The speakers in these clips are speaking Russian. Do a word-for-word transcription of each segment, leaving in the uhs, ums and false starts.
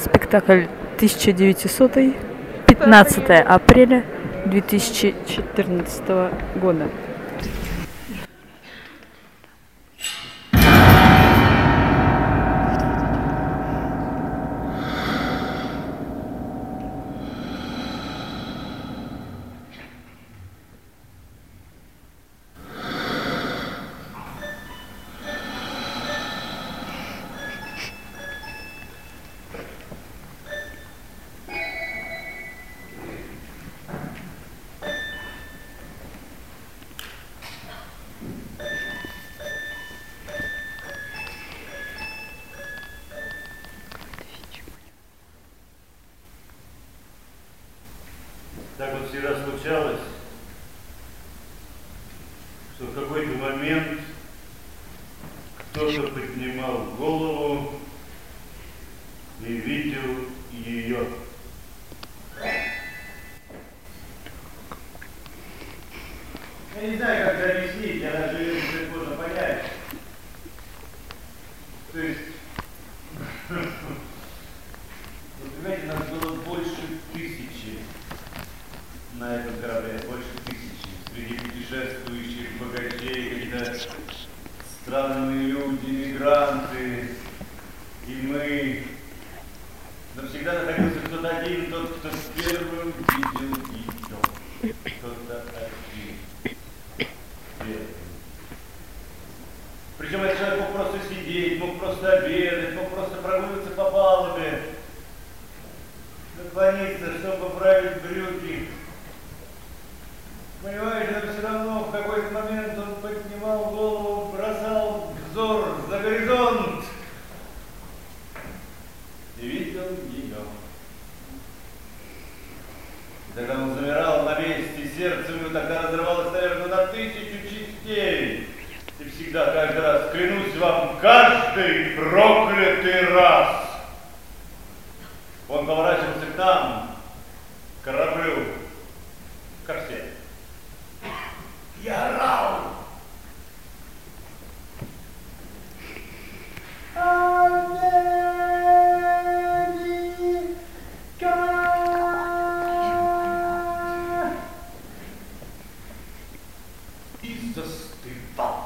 Спектакль тысяча девятисотый, пятнадцатое апреля две тысячи четырнадцатого года. Так вот всегда случалось, что в какой-то момент кто-то поднимал голову и видел ее. Я не знаю, как это объяснить, я даже ее не можно понять. То есть, вы понимаете, нас было больше тысячи на этом корабле, больше тысячи. Среди путешествующих богачей, какие-то странные люди, мигранты. И мы... Но всегда находился кто-то один, тот, кто первым видел ее. Кто-то один. Первым. Причем этот человек мог просто сидеть, мог просто обедать, мог просто прогуливаться по палубе, наклониться, чтобы поправить брюки. Понимаете, но все равно в какой-то момент он поднимал голову, бросал взор за горизонт и видел ее. И тогда он замирал на месте, сердце у него тогда разрывалось, наверное, на тысячу частей. И всегда, каждый раз, клянусь вам, каждый проклятый раз он поворачивался к нам, к кораблю, ко всем. Я орал. И застывал.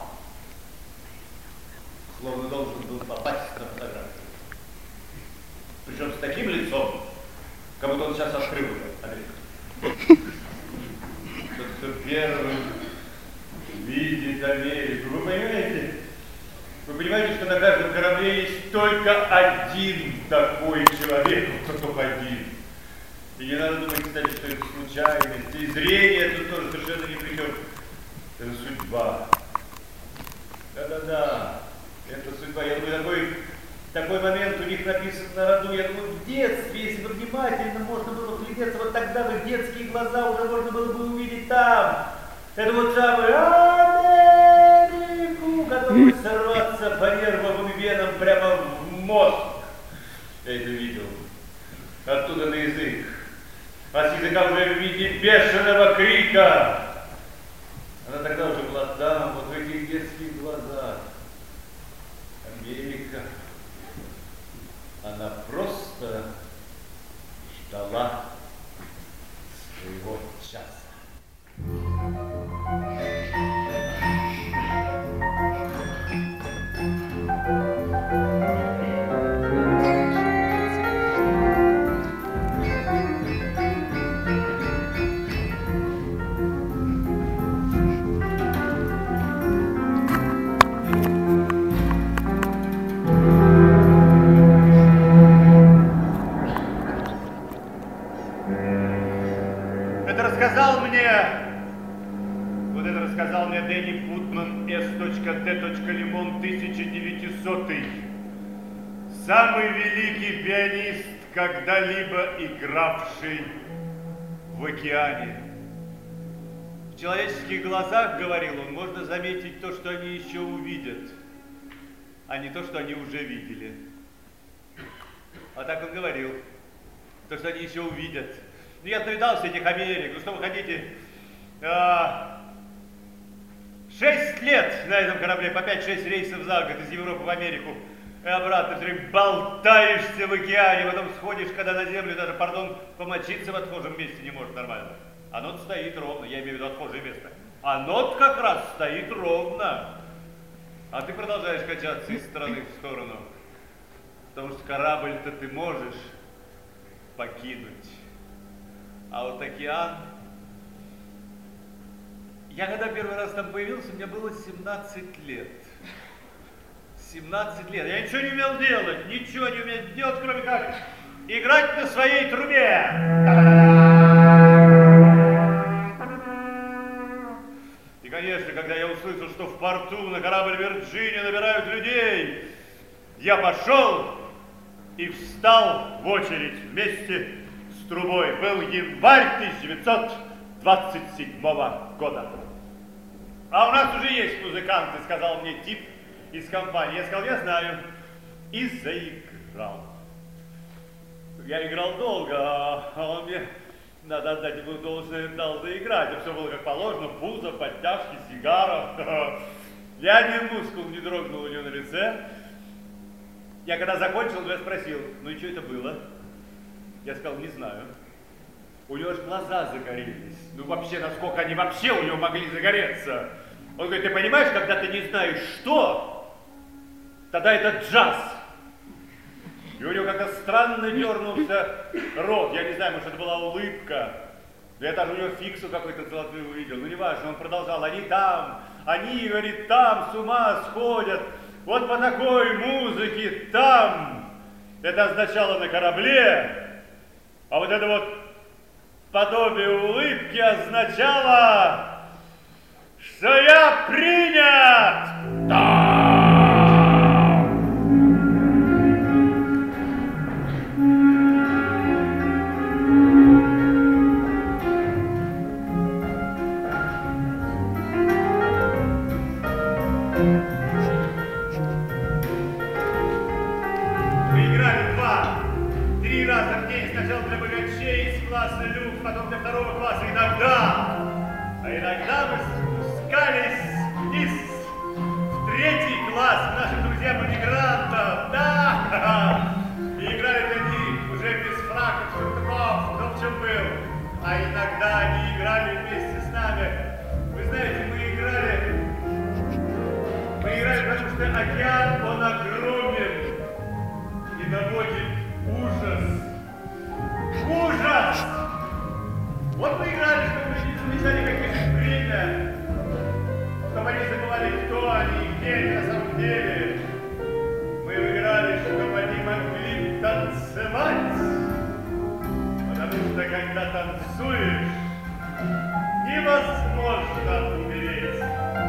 Словно должен был попасть на фотографию. Причем с таким лицом, как будто он сейчас открыл Америку. Тот, кто первым видит Америку. Вы понимаете? Вы понимаете, что на каждом корабле есть только один такой человек, вот только один. И не надо думать, кстати, что это случайность. И зрение тут тоже совершенно ни при чем. Это судьба. Да-да-да. Это судьба. Я думаю, такой, такой момент у них написан на роду. Я думаю, в детстве, если бы внимательно можно было вглядеться, вот тогда бы детские глаза уже можно было бы увидеть там. Это вот самый Америку, готовый сорваться по нервовым венам прямо в мозг. Я это видел. Оттуда на язык. А с языка уже в виде бешеного крика. Она тогда уже была там, вот в этих детских глазах. Америка. Она просто ждала своего часа. Рассказал мне, вот это рассказал мне Дэнни Путман, эс дэ Лимон, тысяча девятисотый. Самый великий пианист, когда-либо игравший в океане. В человеческих глазах, говорил он, можно заметить то, что они еще увидят, а не то, что они уже видели. А так он говорил, то, что они еще увидят. Ну, я навидался этих Америк, ну что вы хотите? А, шесть лет на этом корабле, по пять-шесть рейсов за год из Европы в Америку. и обратно все время болтаешься в океане, потом сходишь, когда на землю даже, пардон, помочиться в отхожем месте не может нормально. Оно стоит ровно, я имею в виду отхожее место. Оно как раз стоит ровно. А ты продолжаешь качаться из стороны в сторону. Потому что корабль-то ты можешь покинуть. А вот океан... Я когда первый раз там появился, мне было семнадцать лет. семнадцать лет. Я ничего не умел делать, ничего не умел делать, кроме как играть на своей трубе. И, конечно, когда я услышал, что в порту на корабль Вирджиния набирают людей, я пошел и встал в очередь вместе с трубой. Был январь тысяча девятьсот двадцать седьмого года. А у нас уже есть музыканты, сказал мне тип из компании. Я сказал, я знаю. И заиграл. Я играл долго, а он мне, надо отдать ему должное, дал заиграть. Все было как положено, пузо, подтяжки, сигара. Ни один мускул не дрогнул у него на лице. Я когда закончил, я спросил, ну и что это было? Я сказал, не знаю. У него аж глаза загорелись. Ну вообще, насколько они вообще у него могли загореться? Он говорит, ты понимаешь, когда ты не знаешь что, тогда это джаз. И у него как-то странно дернулся рот. Я не знаю, может это была улыбка. Я даже у него фиксу какой-то золотой увидел. Ну не важно, он продолжал, они там, они, говорит, там с ума сходят. Вот по такой музыке там. Это означало на корабле. А вот это вот подобие улыбки означало, что я принят. Да! Мы играли два, три раза в день, сначала для богачей из класса люкс, потом для второго класса иногда. А иногда мы спускались вниз в третий класс к нашим друзьям-иммигрантам. Да! И играли они уже без фраков, сюртуков, кто в чем был. А иногда они играли вместе с нами. Вы знаете, мы играли, мы играли, потому что океан, он огромен и наводит ужас. Ужас! Вот мы играли, чтобы мы не замечали, как бежит время, чтобы они забывали, кто они и где они на самом деле. Мы играли, чтобы они могли танцевать, потому что когда танцуешь, невозможно умереть.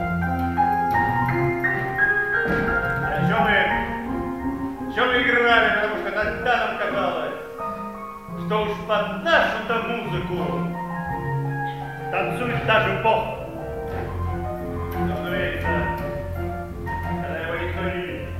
А что мы, что мы играли, потому что тогда нам казалось, что уж под нашу-то музыку танцует даже Бог. Но, разумеется, когда его никто не видит.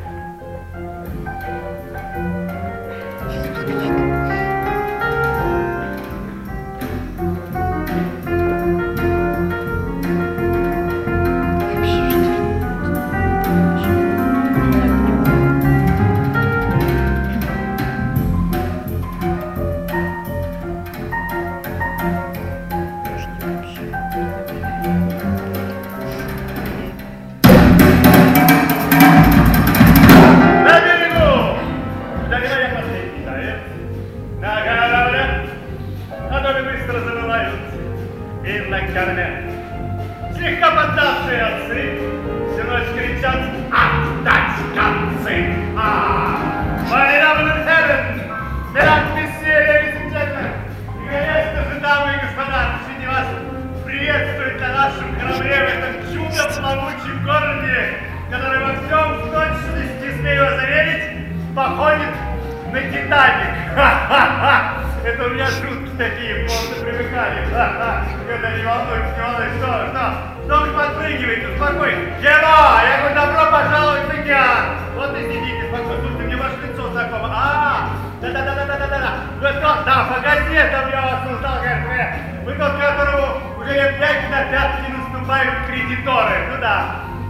Слегка поддавшие отцы всю ночь кричат «Отдать концы!» Meine Damen und Herren, Mesdames, Messieurs, ladies and gentlemen, и, конечно же, дамы и господа, разрешите вас приветствовать на нашем корабле в этом чудо-плавучем городе, который во всем в точности, смею вас заверить, походит на Титаник. Ха-ха-ха! Это у меня шутки такие, просто привыкали. Ха-ха! Это не волнуйтесь, не волнуйтесь. Что, что? Что вы подпрыгиваете? Успокойтесь. Чего? Я говорю, добро пожаловать в океан. Вот и сидите, спокойно. Слушайте, мне ваше лицо знакомо. А, да-да-да-да-да-да-да. Вы тот, да, по газетам я вас узнал, говорит, вы тот, которому уже лет пять на пятки наступают кредиторы. Ну да.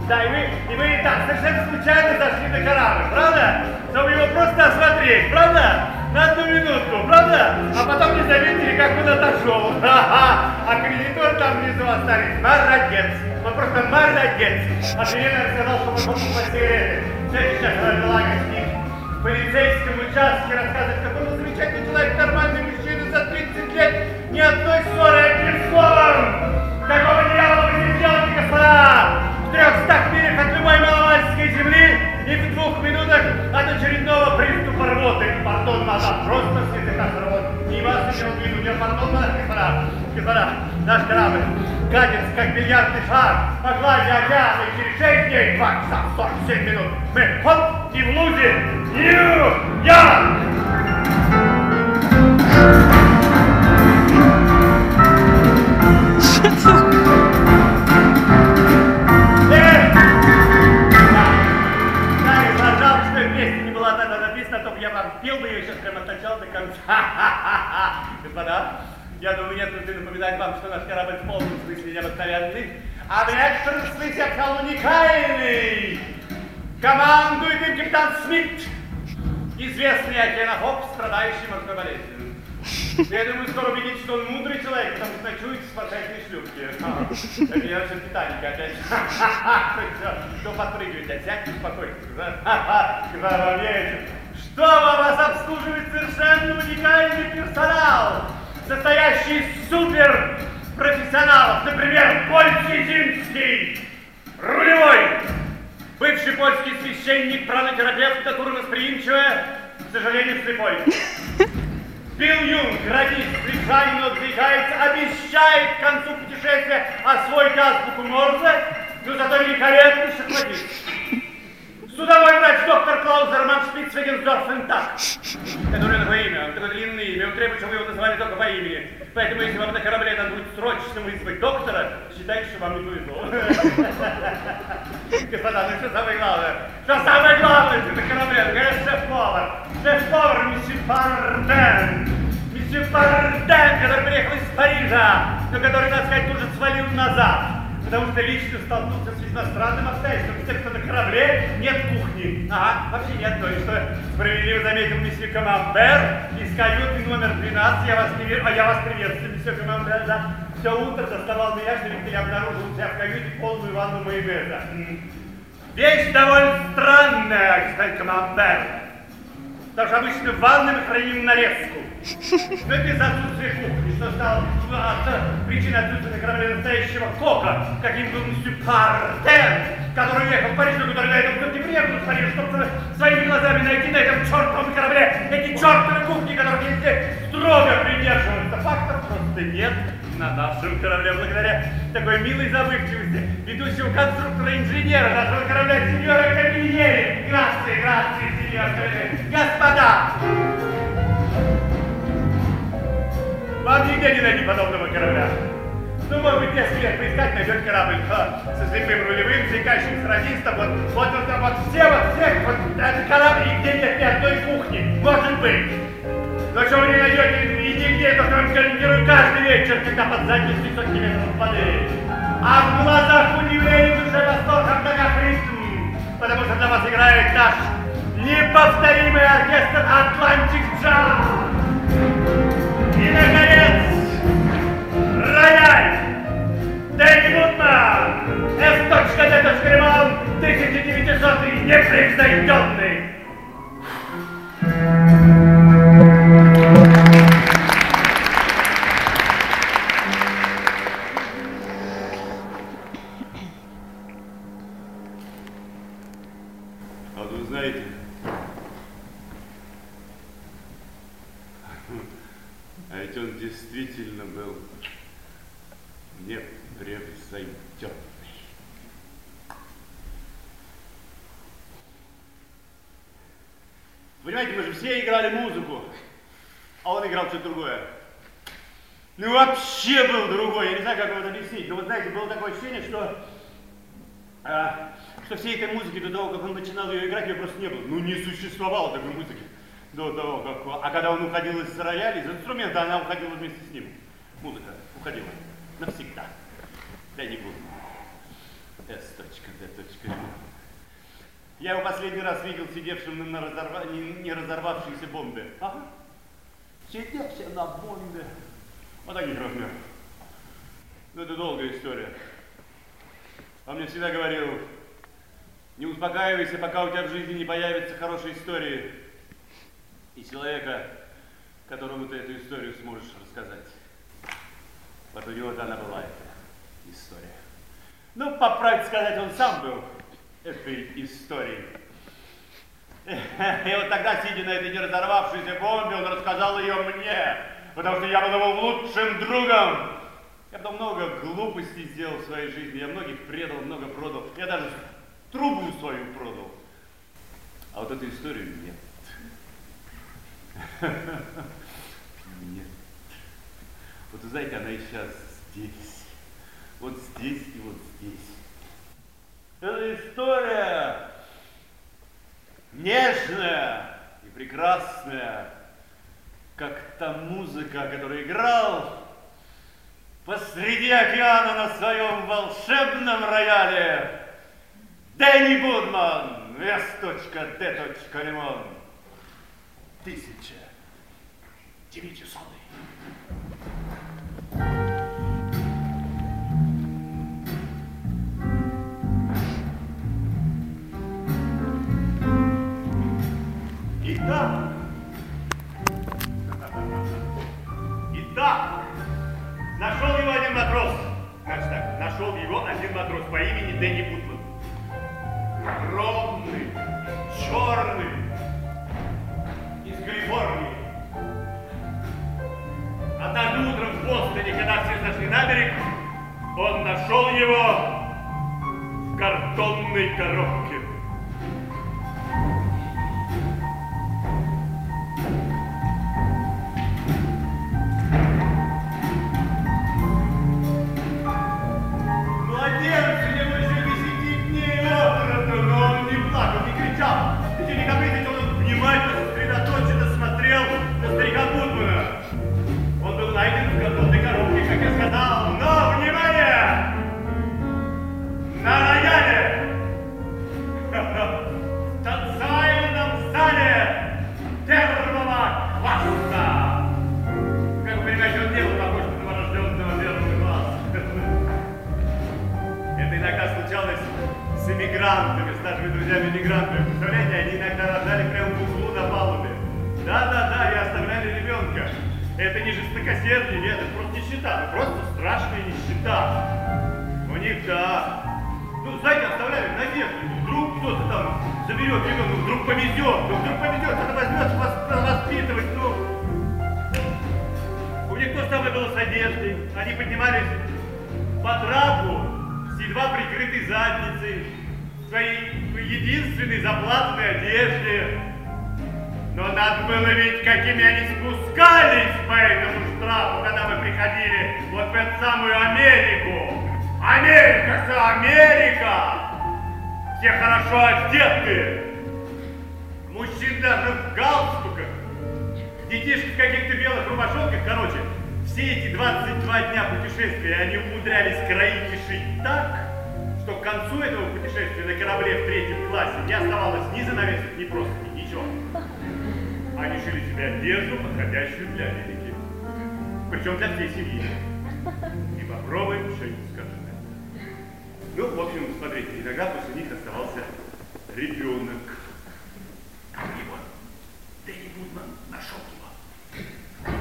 Да, и мы, и мы так совершенно случайно зашли на корабль, правда? Чтобы его просто осмотреть, правда? На одну минутку, правда? А потом не заметили, как он отошел. Ха-ха! А кредитор там внизу остались. Молодец! Он просто молодец! А тренер сказал, что мы можем по сигареты. Все, сейчас Галага сидит в полицейском участке, рассказывает, какой он замечательный человек, нормальный мужчина за тридцать лет, ни одной ссоры, одним словом! Какого дьявола вы здесь делаете, господа? В трехстах милях от любой маломальской земли и в двух минутах от очередного приступа рвоты. Пардон, мадам, просто с языка сорвет. Не вас еще увижу, я пардон, мадам, господа. Господа, наш корабль катится, как бильярдный шар, по глади океана, и через шесть дней, два часа, сорок семь минут. Мы хоп и в лузе Нью-Йорк! Я вам пел бы ее сейчас прямо от начала до конца. Господа, я думаю, нет нужды напоминать вам, что наш корабль в полном смысле необыкновенный, а в некотором смысле абсолютно уникальный. Командует им капитан Смит, известный океанофоб, страдающий морской болезнью. Я думаю, скоро убедитесь, что он мудрый человек, потому что ночует в спасательной шлюпке. Это я насчет Титаника опять. Что подпрыгиваете? Сядьте, успокойтесь. Когда вам верите. Что вас обслуживает совершенно уникальный персонал, состоящий из суперпрофессионалов. Например, Польский Зинский, рулевой, бывший польский священник, пранотерапевт, натурно-восприимчивая, к сожалению, слепой. Билл Юнг, радист, плечами, но отвлекается, обещает к концу путешествия освоить азбуку Морзе, но зато великолепный шахматист. Судовой врач доктор Клаус Эрман Шпицвегенсдорф-Энтак. Это уже такое имя, он такое длинное имя, он требует, чтобы его называли только по имени. Поэтому, если вам на корабле надо будет срочно вызвать доктора, считайте, что вам не повезло. Господа, ну что самое главное? Что самое главное на корабле? Ну, конечно, шеф-повар. Шеф-повар месье Парден. Месье Парден, который приехал из Парижа, но который, надо сказать, тут же свалил назад. Потому что лично столкнулся с весьма странным обстоятельством. С тем, что на корабле нет кухни. Ага, вообще нет. То есть, что справедливо заметил месье Камамбер из каюты номер двенадцать. Я вас, привер... а я вас приветствую, месье Камамбер. Да. Все утро доставал меня, что ведь я обнаружил у себя в каюте полную ванну майонеза. Вещь довольно странная, господин Камамбер. Потому что обычно в ванной мы храним нарезку. Но это из-за отсутствия кухни, что стало причиной отсутствия на корабле настоящего кока, каким был месье Парден, который уехал в Париж, но который на этом тут не приехал в Париж, чтобы своими глазами найти на этом чертовом корабле эти чертовы кухни, которых нельзя строго придерживаться. Фактов просто нет на нашем корабле, благодаря такой милой забывчивости ведущего конструктора-инженера нашего корабля, сеньора Кабиньери. Грации, грации, сеньор Кабиньери. Господа! Вам нигде не найти подобного корабля. Ну, может быть, несколько лет поискать, найдет корабль а, со слепым рулевым, заикающимся радистом. Вот, вот, вот, вот все, вот всех, вот этот корабль, и где нет ни одной кухни. Может быть. Но что вы не найдете и нигде, то вам гарантирую каждый вечер, когда под задницей сотни метров воды. А в глазах удивление, душе восторг, а в ногах ритм. Потому что для вас играет наш неповторимый оркестр Atlantic Jazz. И, наконец, рояль Дэнни Вудман, эс дэ Ремон, тысяча девятисотый, непревзойденный. А вы знаете, а ведь он действительно был непревзойденный. Понимаете, мы же все играли музыку, а он играл что-то другое. Ну вообще был другой, я не знаю, как вам это объяснить, но вот знаете, было такое ощущение, что, а, что всей этой музыки до того, как он начинал ее играть, ее просто не было. Ну не существовало такой музыки до того, как... А когда он уходил из рояля, из инструмента, она уходила вместе с ним. Музыка уходила навсегда. Да не буду. С.Д. Я его последний раз видел сидевшим на разорва... не, не разорвавшейся бомбе. Ага. Сидевшим на бомбе. Вот таких размеров. Ну, это долгая история. Он мне всегда говорил, не успокаивайся, пока у тебя в жизни не появятся хорошие истории. И человека, которому ты эту историю сможешь рассказать. Вот у него-то она была, эта история. Ну, по правде сказать, он сам был этой историей. И вот тогда, сидя на этой неразорвавшейся бомбе, он рассказал ее мне, потому что я был его лучшим другом. Я потом много глупостей сделал в своей жизни, я многих предал, много продал. Я даже трубу свою продал. А вот эту историю нет. Нет. Вот вы знаете, она и сейчас здесь. Вот здесь и вот здесь. Это история нежная и прекрасная, как та музыка, которую играл посреди океана на своем волшебном рояле Дэнни Будман, С.Д. Лимон, тысяча девятисотый. Итак, итак, нашел его один матрос. Значит так, нашел его один матрос по имени Дэнни Будман. Огромный, черный, из Калифорнии. Однажды утром в Бостоне, когда все зашли на берег, он нашел его в картонной коробке. С нашими друзьями-мигрантами. Представляете, они иногда рожали прямо в углу на палубе. Да-да-да, и оставляли ребенка. Это не жестокосердие, нет, это просто нищета. Это просто страшная нищета. У них, да. Ну, знаете, оставляли в надежде. Вдруг кто-то там заберет ребенка, вдруг повезет, ну, вдруг повезет, кто-то возьмет вас, воспитывать, ну. У них то же самое было с одеждой. Они поднимались по трапу с едва прикрытой задницей, в своей единственной заплатанной одежде. Но надо было видеть, какими они спускались по этому штрафу, когда мы приходили вот в эту самую Америку. Америка, все Америка! Все хорошо одеты. Мужчин даже в галстуках. Детишки в каких-то белых рубашонках. Короче, все эти двадцать два дня путешествия они умудрялись кроить и шить так, что к концу этого путешествия на корабле в третьем классе не оставалось ни занавесок, ни просто ничего. Они шили себе одежду, подходящую для Америки. Причем для всей семьи. И попробуй что-нибудь скажи. Ну, в общем, смотрите, иногда после них оставался ребенок. И вот Дэнни Будман нашел его.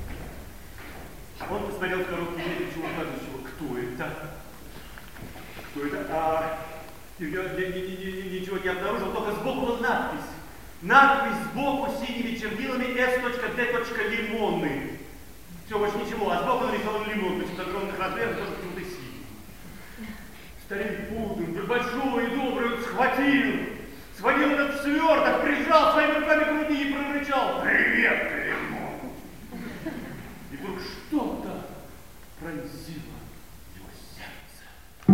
Он посмотрел в коробку, нет ничего указывающего, кто это. Кто это? А, ничего не обнаружил, только сбоку была надпись. Надпись сбоку синими чернилами С.Д. Лимонный. Все, больше ничего. А сбоку нарисован лимон, почему-то огромных размеров, тоже почему-то синий. Старик Будман, большой и добрый, он схватил, схватил этот сверток, прижал своими руками к груди и прорычал: «Привет, лимон!» И вдруг что-то пронзило его сердце.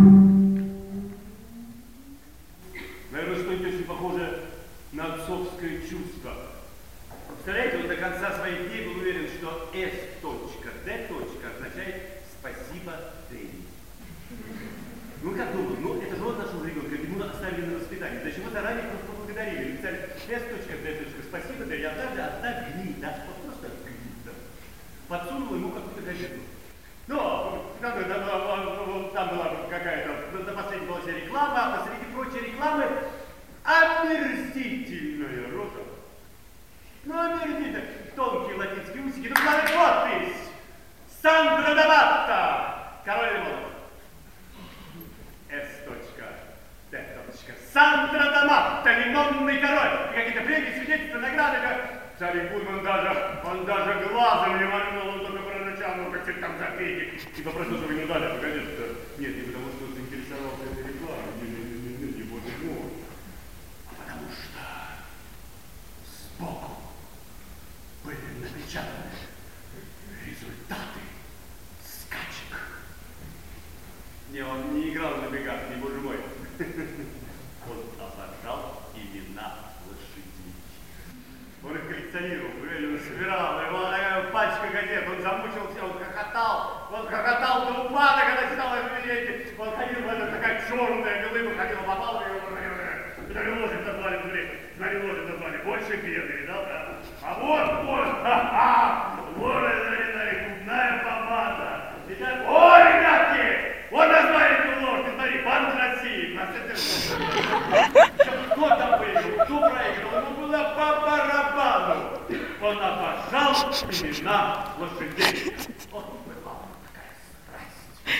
Наверное, что-нибудь очень похожее на отцовское чувство. Представляете, он до конца своих дней был уверен, что С.Д. означает «спасибо, Дэнни». Ну как думал? Ну это же он нашел ребенка, ему оставили на воспитание. Для чего заранее просто поблагодарили. Написали S.D. Спасибо, да я даже одна гнида. Вот просто гнида. Подсунул ему какую-то газету. Ну, там, там, там была какая-то, до последней была вся реклама, а посреди прочей рекламы омерзительная роза. Ну, омерзительная. Тонкие латинские усики. Ну, главное, подпись. Сандра Даматта. Король лимонов. С.Д. Сандра Даматта, лимонный король. Какие-то премии, свидетельства, награды. Царь Гудман даже, он даже глазом не моргнул, он только прорычал, ну как там запейте. И попросил, чтобы ему дали, погоди-то. Нет, не потому что он заинтересовался этой рекламой, не, не, не, не, не, боже мой. А потому что сбоку были напечатаны результаты скачек. Не, он не играл на бегах, не боже мой. Он обожал имена лошадей. Он их коллекционировал, он собирал, его такая пачка газет, он замучился, он хохотал, он хохотал до упада, когда читал эти. Он ходил в это, такая черная глыба, ходила, попала в его, на лошадь назвали, смотри, на лошадь назвали, больше беды, видал, да? А вот, вот, ха-ха, вот это губная помада. Итак, о, ребятки, вот назвали эту лошадь, смотри, Банк России, кто там выиграл, кто проиграл, ему было по барабану. Он обожал имена лошадей. Вот была такая страсть.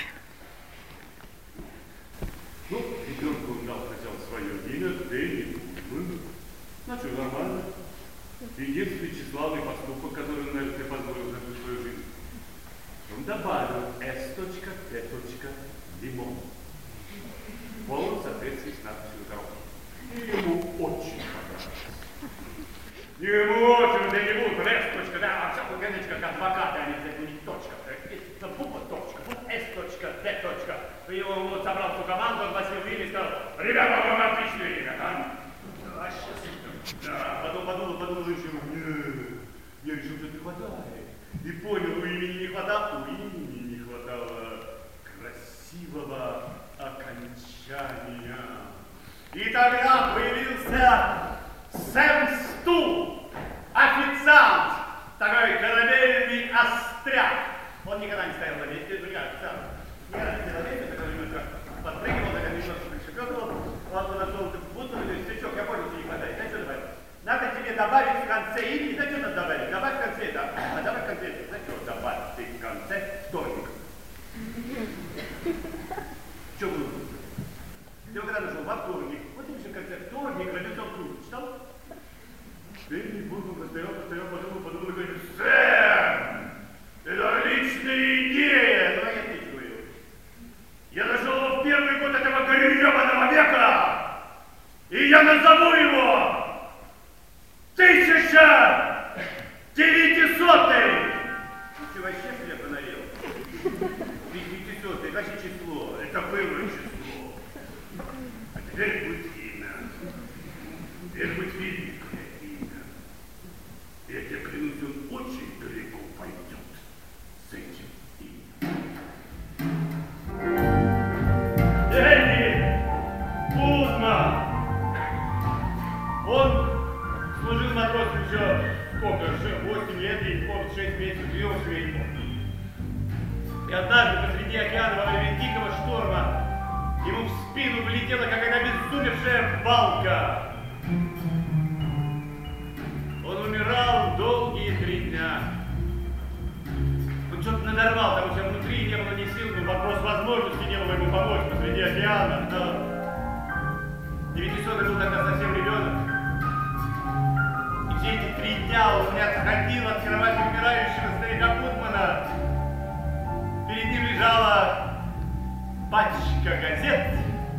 Ну, ребенку он дал сначала свое имя, Дэнни Гудман. Ну, что, нормально. Единственный тщеславный поступок, который он, наверное, позволил за всю свою жизнь. Он добавил S.D. Лимон. Полон соответствии с надписью на коробке. И ему очень понравилось. Ему очень, да не буду, S. Да, а все погодите, как адвокаты, они взять, у них точка. Это буква точка, вот S.D. И он вот собрал всю команду, огласил имя и сказал, ребята, вам отличное имя, а? Да, сейчас. Да, потом подумал, подумал еще, нет, я решил, что не хватает. И понял, у имени не хватало, у имени не хватало красивого окончания. И тогда появился Сэм Стул, официант, такой корабельный остряк. Он никогда не стоял на месте, ну как, официант. Никогда не стоял на месте, такой немножко подпрыгивал, такой немножко прищепетывал. Он подошел к Гудману и говорит, старичок, я понял, тебе не хватает, знаешь, что добавить? Надо тебе добавить в конце имени, знаешь, что надо добавить? Добавь в конце, да, а добавь в конце, знаешь, что добавь ты в конце вторник. Что было? Ты когда нашел во вторник, вот тебе в конце вторник, Робинсон Крузо, читал? Дэнни Гудман постоял, постоял, подумал, подумал и говорит, Сэм, это отличная идея! Ну, а я тебе что говорю? Я нашел его в первый год этого гребаного века, и я назову его тысяча девятисотый! Ты вообще хлеб наел? Девятисотый, вообще число, это было число. А теперь будет имя. Теперь будет великое имя. Я тебе клянусь, он очень далеко пойдет с этим именем. Дэнни Гудман! Он служил матросом еще сколько? восемь лет, я не помню, шесть месяцев, две восемь, я не помню. И однажды посреди океана во время дикого шторма ему в спину влетела какая-то обезумевшая балка. Он умирал долгие три дня. Он что-то надорвал, потому что внутри не было ни сил, но вопрос возможности не было ему помочь посреди океана. Но девятисотый был тогда совсем ребенок. И все эти три дня он не отходил от кровати умирающего старика Гудмана. Перед ним лежала пачка газет,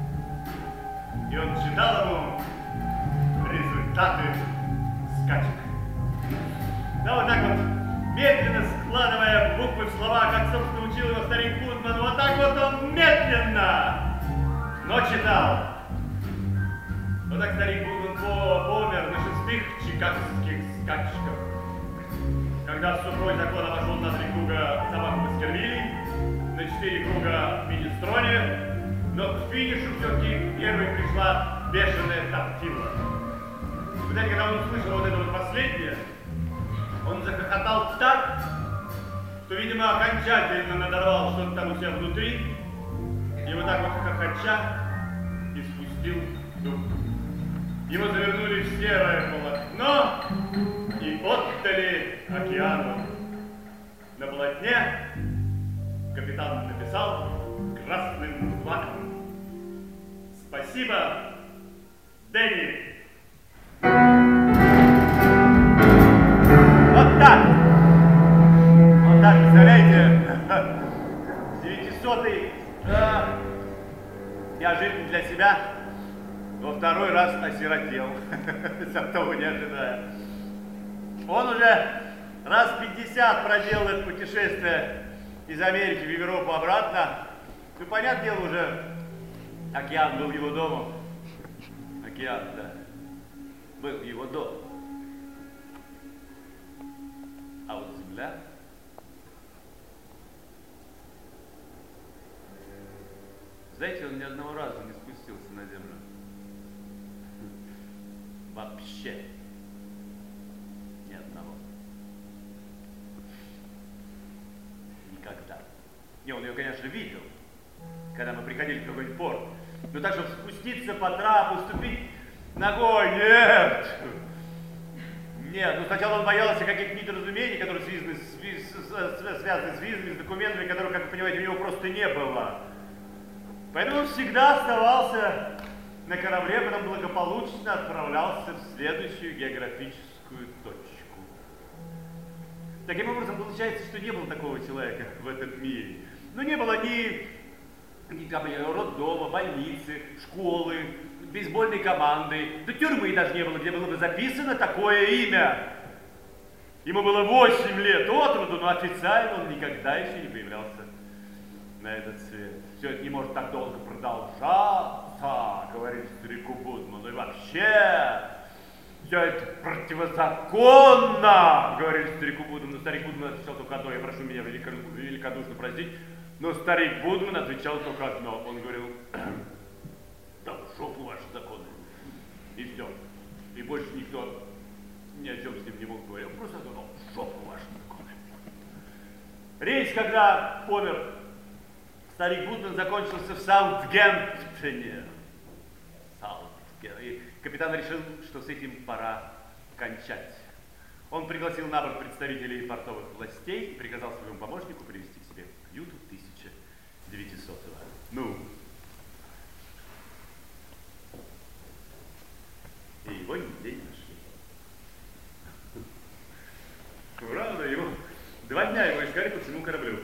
и он читал ему результаты скачек. Да, вот так вот, медленно складывая буквы в слова, как, собственно, учил его старик Гудман, вот так вот он медленно, но читал. Вот так старик Гудман помер на шестых чикагских скачках. Когда в сухой закон обошел на три круга собаку Баскервилей, на четыре круга в Минестроне, Но к финишу все-таки первой пришла бешеная тортила. Вы знаете, когда он услышал вот это вот последнее, он захохотал так, что, видимо, окончательно надорвал что-то там у себя внутри, и вот так вот хохоча и спустил дух. Его завернули в серое полотно и отдали океану. На полотне капитан написал красным флагом: «Спасибо, Дэнни!» Вот так! Вот так, представляете? девятисотый, да, неожиданно для себя, во второй раз осиротел, сам того не ожидая. Он уже раз пятьдесят проделал это путешествие из Америки в Европу обратно. Ну, понятное дело, уже океан был его домом. Океан, да, был его домом. А вот земля... Знаете, он ни одного раза не спустился на землю. Вообще. Ни одного. Никогда. Не, он ее, конечно, видел, когда мы приходили в какой-нибудь порт. Но так, чтобы спуститься по трапу, ступить ногой, нет. Нет, ну сначала он боялся каких-то недоразумений, которые связаны с, с, с, связаны с визами, с документами, которых, как вы понимаете, у него просто не было. Поэтому он всегда оставался на корабле, потом благополучно отправлялся в следующую географическую точку. Таким образом, получается, что не было такого человека в этом мире. Ну, не было ни, ни роддома, больницы, школы, бейсбольной команды, да тюрьмы даже не было, где было бы записано такое имя. Ему было восемь лет от роду, но официально он никогда еще не появлялся на этот свет. Все это не может так долго продолжаться, говорит старику Будману, и вообще все это противозаконно, говорит старику Будману. Но старик Будман отвечал только одно: я прошу меня великодушно простить. Но старик Будман отвечал только одно. Он говорил: да в жопу ваши законы. И все. И больше никто ни о чем с ним не мог говорить. Он просто сказал: в жопу ваши законы. Рейс, когда помер старик Будман, закончился в Саутгемптоне. Саутгемптон. И капитан решил, что с этим пора кончать. Он пригласил на борт представителей портовых властей и приказал своему помощнику привести к себе в каюту тысяча девятисотого. Ну, и его нигде не нашли. Правда, его два дня его искали по всему кораблю.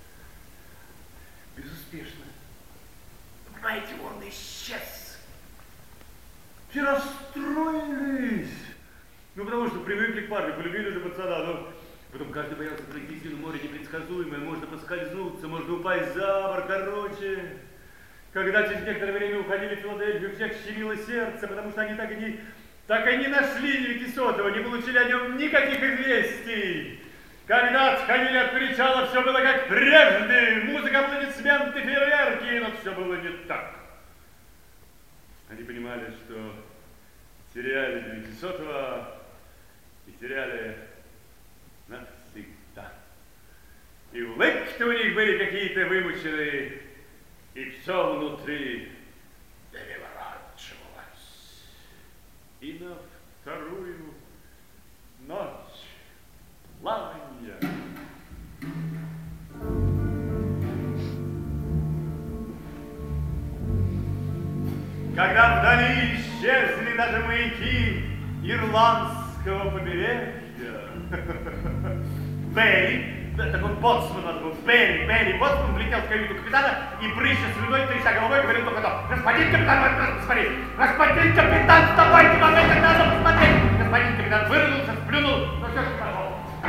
Безуспешно. Понимаете, он исчез. Все расстроились. Ну, потому что привыкли к парню, полюбили же пацана. Но потом каждый боялся пройти силу моря непредсказуемое. Можно поскользнуться, можно упасть за борт, короче. Когда через некоторое время уходили в Филадельфию, у всех щемило сердце, потому что они так и не, так и не нашли девятисотого, не получили о нем никаких известий. Когда отходили от причала, все было как прежде. Музыка, аплодисменты, фейерверки, но все было не так. Они понимали, что теряли девятисотого и теряли навсегда. И улыбки-то у них были какие-то вымученные, и все внутри переворачивалось. И на вторую ночь плавания когда вдали исчезли даже маяки ирландского побережья, Берри, такой боцман надо был, Берри, Берри, боцман влетел в каюту капитана и, брызжа слюной, тряся головой, говорил только то: господин капитан, посмотри, господин капитан, вставайте, момент, надо посмотреть. Господин капитан вырвался, сплюнул, но все же пошел.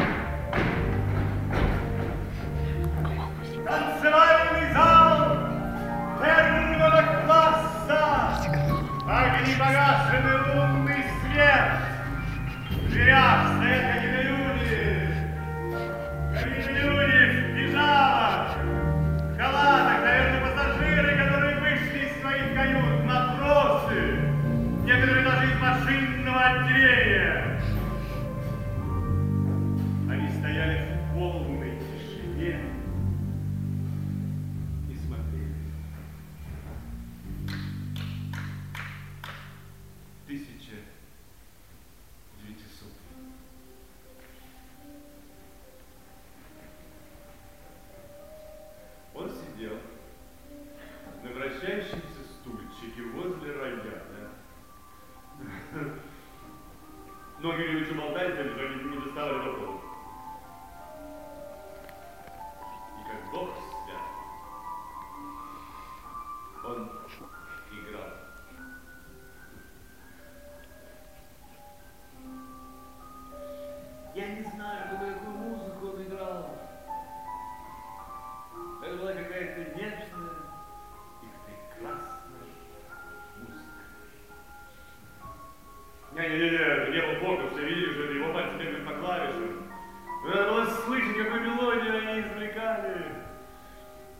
Танцевальный зал первого класса, огни погашены, лунный свет, в дверях стоят какие-то люди, какие-то люди в пижамах, в халатах, наверное, пассажиры, которые вышли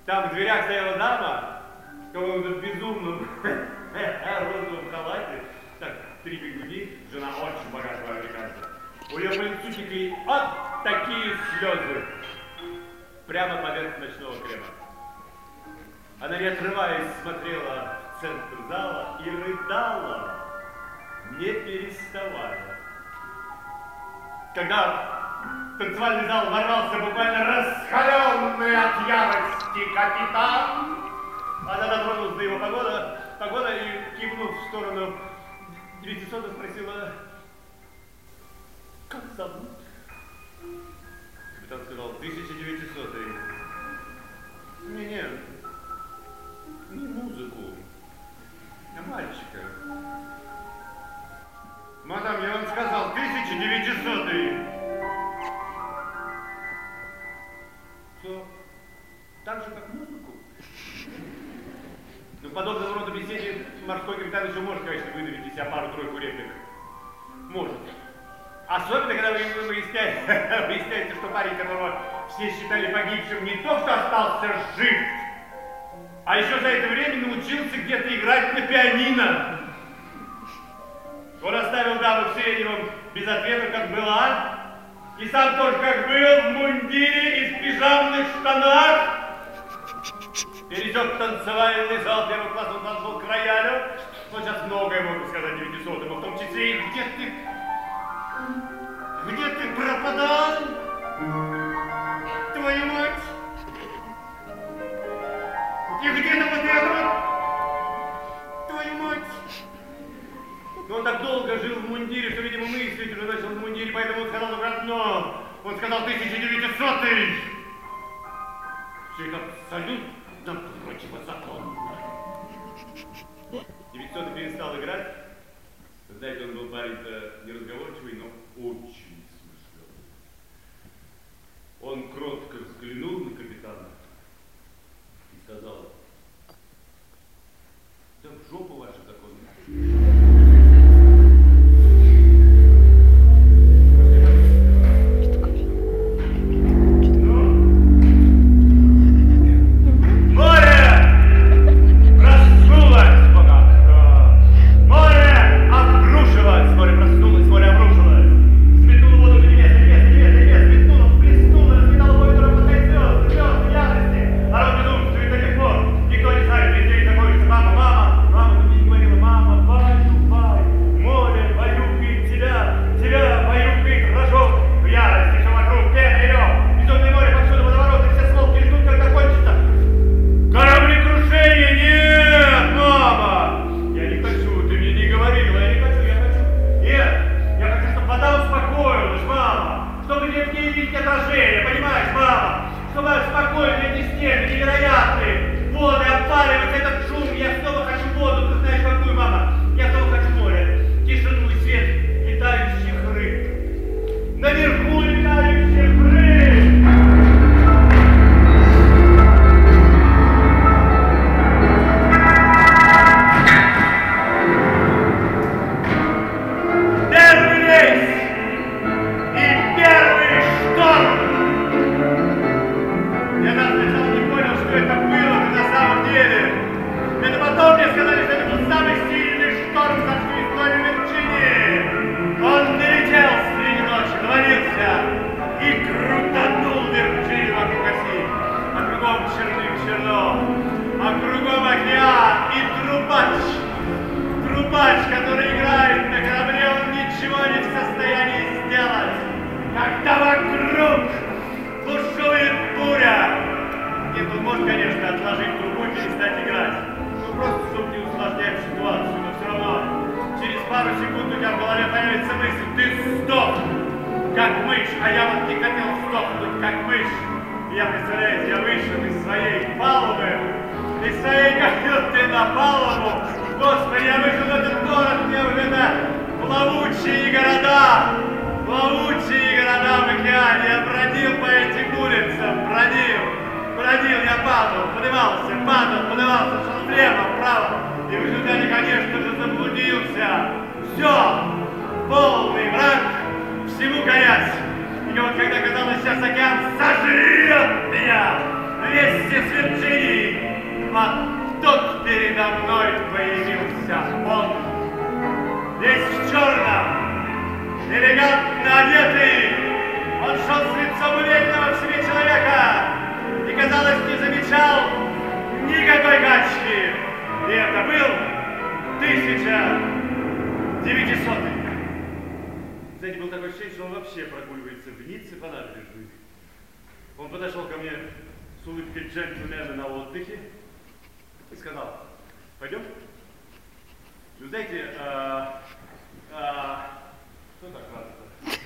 Там в дверях стояла дама в каком-то безумном розовом халате. Так, три груди, жена очень богатого американца. У нее по лицу текли вот такие слезы. Прямо поверх ночного крема. Она, не отрываясь, смотрела в центр зала и рыдала, не переставая. Когда танцевальный зал ворвался буквально раскаленный от ярости капитан, она дотронулась до его погона, погона и, кивнув в сторону девятисота, спросила, как зовут? Капитан сказал, тысяча девятисотый. Не-не, не музыку, а мальчика. Мадам, я вам сказал, тысяча девятисотый. Что, так же, как музыку? Ну, подобного рода беседе морской капитан еще может, конечно, выдавить из себя пару-тройку реплик. Может. Особенно, когда вы выясняете, выясняете, что парень, которого все считали погибшим, не то, что остался жив, а еще за это время научился где-то играть на пианино. Он оставил даму в сиреневом без ответа, как была, и сам тоже как был, в мундире и в пижамных штанах. Пересек танцевальный зал первого класса, он подошел к роялю. Но сейчас многое могу сказать девятисотому, в том числе и где ты... Где ты пропадал? Твою мать! И где ты вот это? Твою мать! Но он так долго жил в мундире, что, видимо, мыслить уже начал в мундире, поэтому он сказал только одно. Он сказал тысяча девятисотый. Все это абсолютно противозаконно. девятисотый перестал играть. Знаете, он был парень-то неразговорчивый, но очень смышленый. Он кротко взглянул на капитана и сказал, да в жопу ваши законы. Когда казалось, сейчас океан сожрет меня вместе с вершиной элегантно одетый. Он шел с лицом уверенного в себе человека и, казалось, не замечал никакой качки. И это был тысяча девятисотый. Знаете, был такой ощущение, что он вообще прогуливается в Ницце по набережной. Он подошел ко мне с улыбкой джентльмена на отдыхе и сказал: пойдем? Вы знаете, а, а, что так ладно?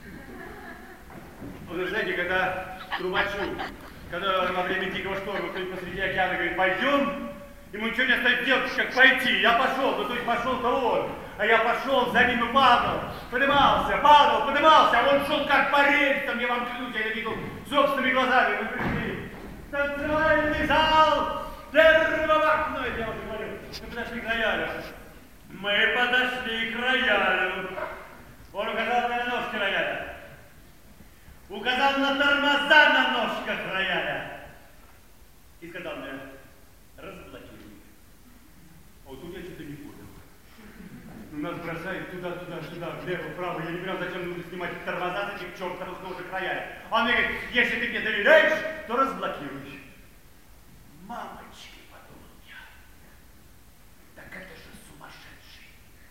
Вы знаете, когда трубачу, когда во время дикого шторма кто-нибудь посреди океана говорит: пойдем, ему ничего не остается делать, как пойти. Я пошел, ну то есть пошел-то он, а я пошел за ним и падал, поднимался, падал, поднимался, а он шел как по рельсам, я вам клянусь, я это видел собственными глазами. Мы пришли в танцевальный зал первого окна, я уже говорю, мы подошли к роялю. Мы подошли к роялю. Он указал на ножки рояля. Указал на тормоза на ножках рояля. И сказал мне: разблокируй. А вот тут я что-то не понял. Нас бросает туда, туда, сюда, влево, вправо. Я не понял, зачем нужно снимать тормоза с этих чертовых ножек рояля. Он мне говорит: если ты мне доверяешь, то разблокируй. Мамочки, подумал я. Так это же сумасшедший.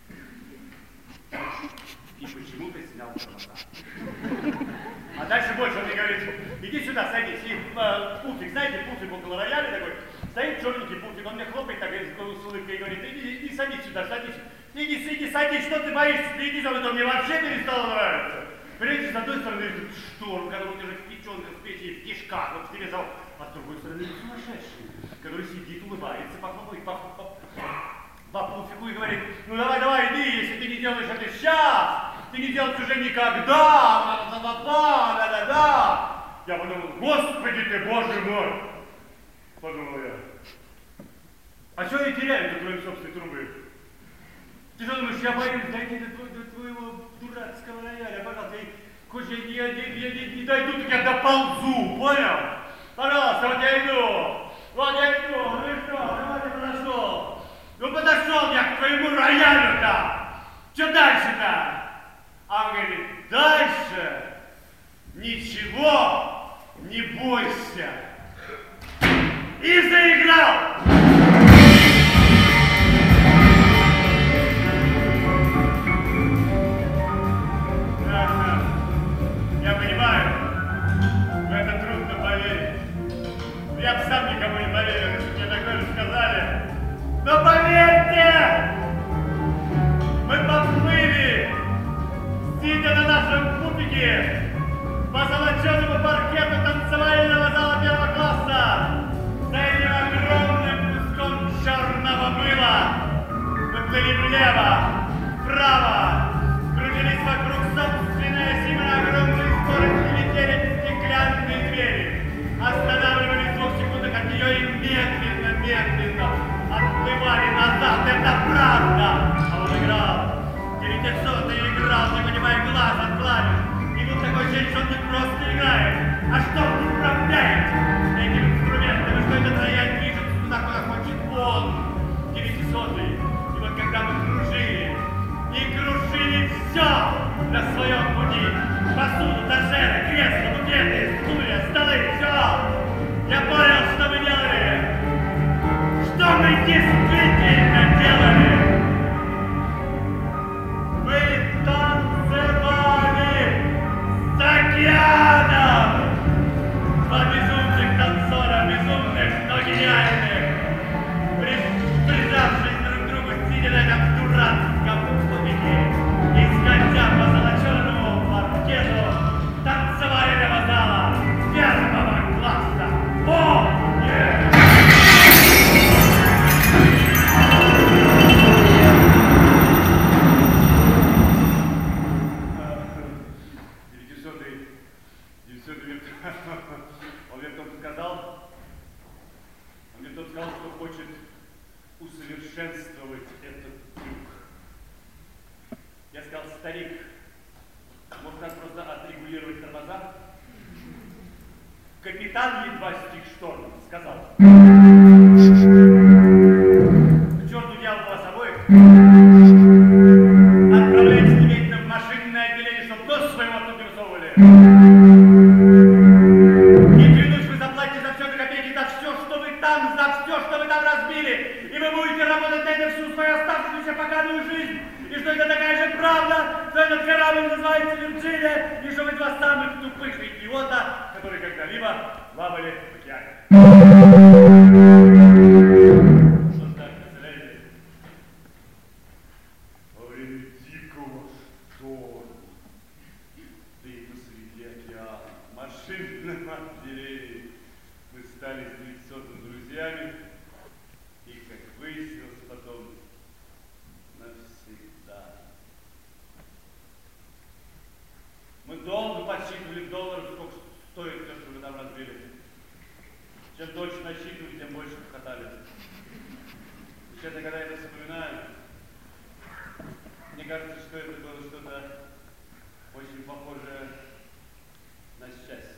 И почему ты снял тормоза? А дальше больше он мне говорит: иди сюда, садись. И э, пуфик, знаете, пуфик около рояля такой, стоит черненький пуфик, он мне хлопает так с улыбкой и говорит: иди, иди, садись сюда, садись. Иди, иди, садись, что ты боишься? Ты иди за мной, то мне вообще перестало нравиться. Понимаете, с одной стороны этот шторм, который у тебя же в печенках, в печи, в кишках, вот в тебе зовут, а с другой стороны сумасшедший, который сидит, улыбается, похлопает по, по, по пуфику и говорит: ну давай, давай, иди, если ты не делаешь это сейчас, ты не делаешь уже никогда, да-да-да. Я подумал: Господи ты, Боже мой, подумал я. А что я теряю, кроме собственной трубы? Ты что думаешь, я боюсь дойти до, до, до твоего дурацкого рояля? Пожалуйста, хоть я, я, я, я, я не дойду, так я доползу, понял? Пожалуйста, вот я иду, вот я иду, ну и что, давай я подошел. Ну подошел я к твоему роялю-то, что дальше-то? А он говорит: дальше ничего не бойся. И заиграл. Я понимаю, в это трудно поверить. Я бы сам никому не поверил, если мне такое же сказали. Но поверьте, мы поплыли, сидя на нашем пупике, по золоченому паркету танцевального зала первого класса, за этим огромным куском черного мыла. Мы плыли влево, вправо, кружились вокруг собственной оси, на огромной скорости летели стеклянные двери, останавливались в двух секундах от нее и медленно, медленно отплывали назад. Это правда! А он играл. девятисотый играл, не поднимая глаз от клавиш. И был такой ощущение, что он не просто играет, а что он управляет этим инструментом. И что этот рояль движется туда, куда хочет он, девятисотый. И вот когда мы кружили, и крушили все на своем пути. Посуду, тажеры, кресла, букеты, стулья, столы, все. Я понял, что мы делали. Что мы действительно делали. Мы танцевали с океаном. Два безумных танцора, безумных, но гениальных. Прижавшись друг к другу, сидя на этом дурацком пупике и скользя по золоченому паркету танцевального зала первого класса. О, нет! девятисотый, девятисотый, он мне кто-то сказал, он мне кто-то сказал, что хочет усовершенствовать этот трюк. Я сказал: старик, может нас просто отрегулировать тормоза? Капитан, едва стих шторм, сказал: к черту дьяволу вас обоих, отправляйтесь немедленно в машинное отделение когда-либо плавали в океане. Что ж так, представляете? Во время дикого шторма, да и посреди океана, в машинном отделении, мы стали с девятисотым друзьями, и, как выяснилось потом, навсегда. Мы долго подсчитывали в долларах, сколько стоит все, что вы нам разбили. Чем дольше насчитывали, тем больше хохотали. И честно, когда я это вспоминаю, мне кажется, что это было что-то очень похожее на счастье.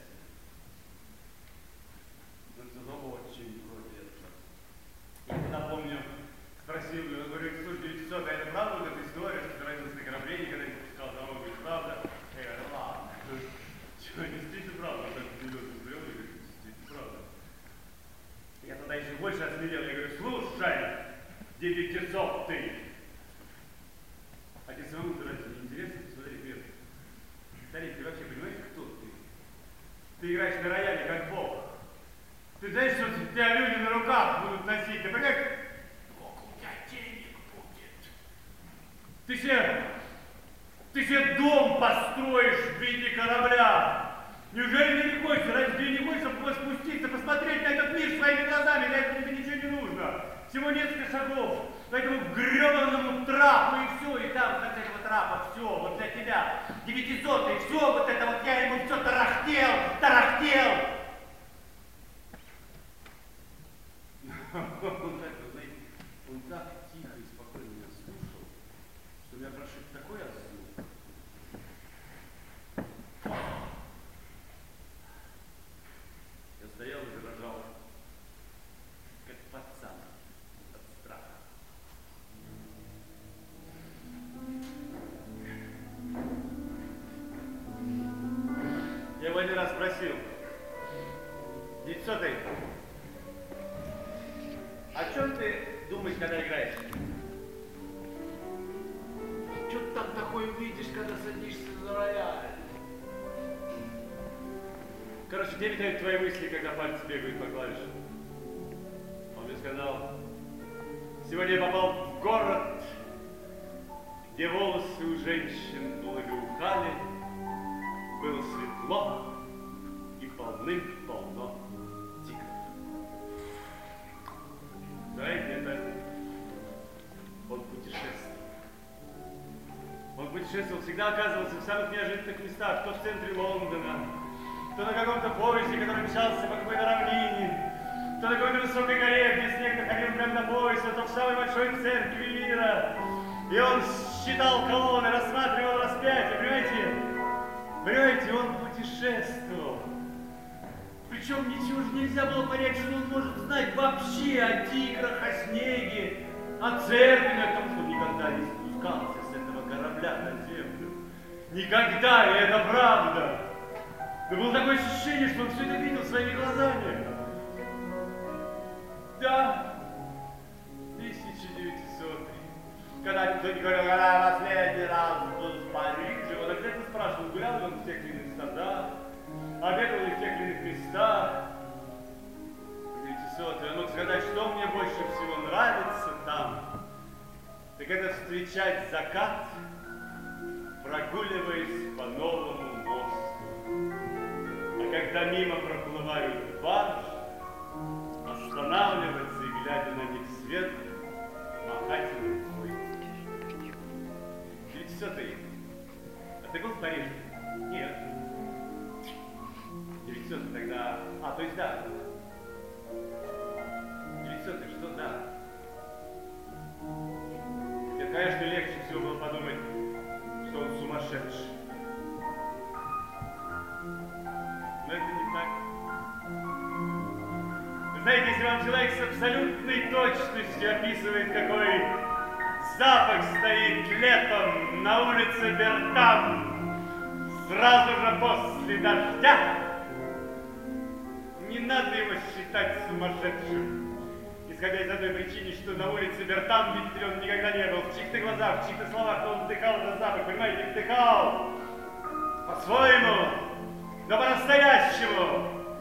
Но что-то очень вроде этого. Я тогда помню, спросил, я говорю, слушай, девятисот, а это правда вот эта история, что ты родился на корабле, никогда не пускал дорогу, говорит, правда? Я говорю, ладно. Чего, действительно правда, так серьезно смотрел, я говорю, действительно правда. Я тогда еще больше осмелел, я говорю, слушай, девятисотый, а тебе самому разве не интересно посмотреть вверх? Старик, ты вообще понимаешь, кто ты? Ты играешь на рояле, как бог. Ты знаешь, что тебя люди на руках будут носить, ты понимаешь? Сколько у тебя денег будет? Ты себе, ты себе дом построишь в виде корабля. Неужели ты не хочешь, ради тебя не хочешь, чтобы спуститься, посмотреть на этот мир своими глазами, для этого тебе ничего не нужно. Всего несколько шагов по этому гребаному трапу, и все, и там, в конце этого трапа, все, вот для тебя, девятисотый, все, вот это вот я ему все тарахтел, тарахтел. Он так, знаете, он так тихо и спокойно меня слушал, что меня прошиб такой озноб. Я стоял и дрожал, как пацан от страха. Я его один раз спросил, девятисотый, о чем ты думаешь, когда играешь? Что ты там такое видишь, когда садишься за рояль? Короче, где витают твои мысли, когда пальцы бегают по клавишам? Он мне сказал, сегодня я попал в город, где волосы у женщин благоухали, было светло и полным-полно тигров. Знаете, это он путешествовал. Он путешествовал, всегда оказывался в самых неожиданных местах, то в центре Лондона, то на каком-то поезде, который мчался по какой-то равнине, то на какой-то высокой горе, где снег доходил прямо до пояса, то в самой большой церкви мира. И он считал колонны, рассматривал распятие, понимаете? Понимаете, он путешествовал. Причем ничего же нельзя было понять, что он может знать вообще о тиграх, о снеге, о церкви, о том, что он никогда не спускался с этого корабля на землю. Никогда, и это правда. Но было такое ощущение, что он все это видел своими глазами. Да, тысяча девятисотый. Когда никто не говорил, когда последний раз был в Париже, он обязательно спрашивал, гулял ли он в тех или иных садах, обедал ли в тех или иных местах. девятисотый, он мог сказать, что мне больше всего нравится там, так это встречать закат, прогуливаясь по новому мосту. А когда мимо проплывают баржи, останавливаться и, глядя на них сверху, махать им рукой. девятисотый, а ты был в Париже? Нет. девятисотый тогда... А, то есть да. девятисотый, что да? Тебе, конечно, легче всего было подумать, что он сумасшедший. Но это не так. Вы знаете, если вам человек с абсолютной точностью описывает, какой запах стоит летом на улице Бертам, сразу же после дождя, не надо его считать сумасшедшим. Исходя из одной причины, что на улице Бертам, видите ли, он никогда не был. В чьих-то глазах, в чьих-то словах он вдыхал этот запах, понимаете, вдыхал по-своему, но по-настоящему.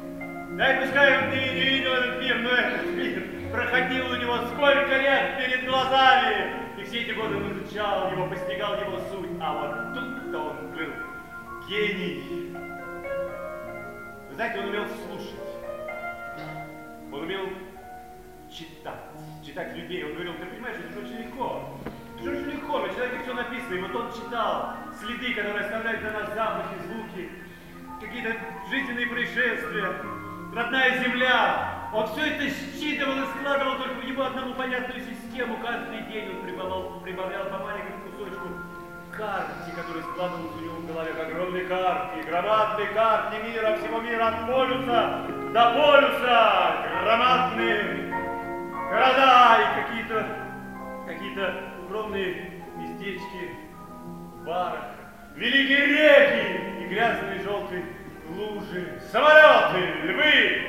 Дай пускай он не, не видел этот мир, но этот мир проходил у него сколько лет перед глазами. И все эти годы он изучал его, постигал его суть. А вот тут-то он был гений. Вы знаете, он умел слушать. Он умел читать. Читать людей. Он говорил, ты понимаешь, это же очень легко. Это же очень легко, на человеке все написано. И вот он читал следы, которые оставляют на нас запахи, звуки, какие-то жизненные происшествия, родная земля. Он все это считывал и складывал только в него одному понятную систему. Каждый день он прибавлял, прибавлял по маленькому кусочку карте, который складывался у него в голове, как огромной карте, громадной карте мира, всего мира, от полюса до полюса, громадные города и какие-то какие-то укромные местечки в барах, великие реки и грязные желтые лужи, самолеты, львы.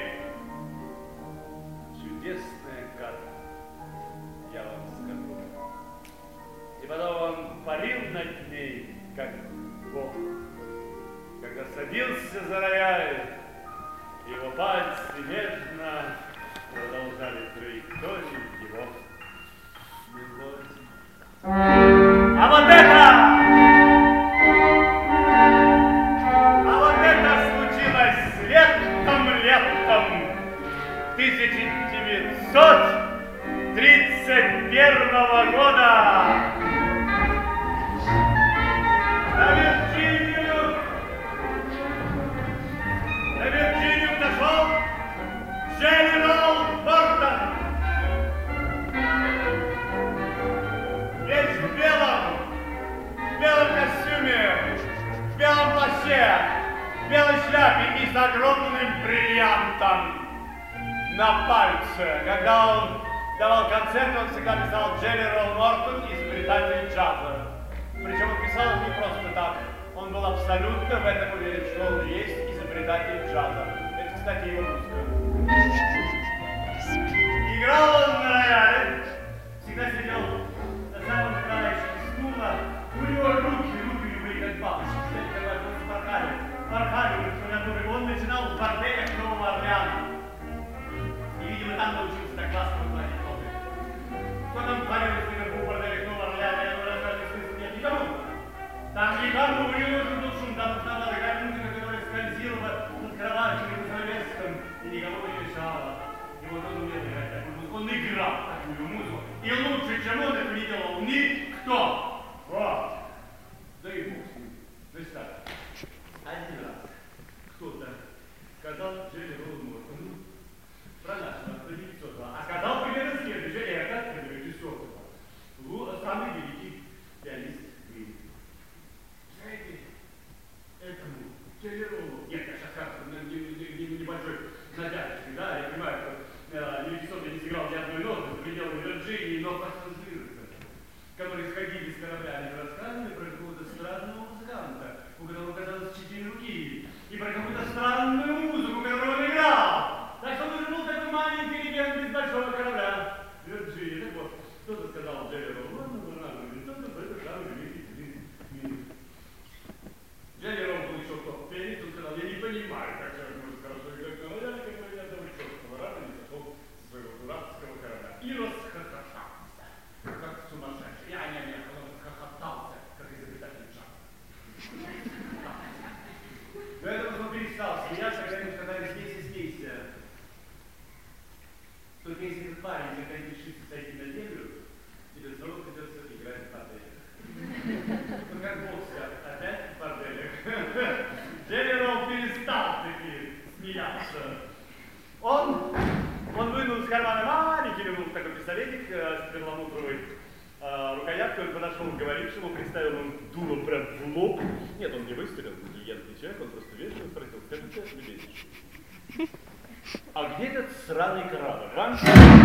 Чудесная карта, я вам скажу. И потом он парил над ней, как Бог. Когда садился за рояль, его пальцы нежно продолжали траекторию его мелодии. А вот это! А вот это случилось летом-летом тысяча девятьсот тридцать первого года. На Вирджинию, на Вирджинию дошел Дженерал Мортон. Весь в белом, в белом костюме, в белом плаще, в белой шляпе и с огромным бриллиантом на пальце. Когда он давал концерт, он всегда писал Дженерал Мортон, изобретатель джаза. Причем он писал это не просто так. Он был абсолютно в этом уверен, что он есть изобретатель джаза. Это, кстати, его музыка. Играл он на рояле, всегда сидел на самом краешке стула. У него руки, руки любые, как бабочки. Кстати, когда они порхали, порхали в клавиатуре. Он начинал в борделях Нового Орлеана. И, видимо, там научился так классно выкладывать ноты. Кто там творилось наверху в борделях Нового Орлеана, я думаю, рассказать смысла нет никому. Там никому не нужен был шум, там нужна была такая музыка, которая скользила над кроватью и занавеском, и никому не мешала. И вот он умел играть такую музыку, он играл такую музыку. И лучше, чем он это не делал никто. Вот. Да и бог с ним. Значит так, один раз кто-то сказал Дженералу Мортону про нашего девятьсотого, а сказал примерно следующее, это девятисотого. Самый великий пианист в мире. Знаете, этому Дженералу, нет, я сейчас скажу, небольшой натяжечки, да, я понимаю, что девятисотый не сыграл ни одной ноты за пределами Вирджинии, но пассажиры, которые сходили с корабля, они рассказывали про какого-то странного музыканта, у которого оказалось четыре руки, и про какую-то странную музыку, которую он играл. Так что он уже был такой маленький легенд без большого корабля. Вирджиния, так вот, кто-то сказал Дженералу, ладно, ну, ладно, девятьсотый, это самый великий мир. Дженерал был еще кто-то пианист, он сказал, я не понимаю, как человек может хорошо играть на рояле, как я того чертова рада не сошел с своего дурацкого корабля. И расхохотался, как сумасшедший. Я не, не, он расхохотался, как изобретатель джаза. Но это он перестал смеяться, когда ему сказали, смейся, смейся. Только если этот парень когда-нибудь решится сойти на землю, тебе снова придется играть в борделях. Ну как Бог скажет, опять в борделях. Дженерал перестал таки смеяться. Он, он вынул из кармана маленький, вынул такой пистолетик с перламутровой э, рукояткой, он подошел к говорившему, приставил ему дуло прям в лоб. Нет, он не выстрелил, интеллигентный человек, он просто вежливо спросил, скажите, любезнейший, а где этот сраный корабль, а?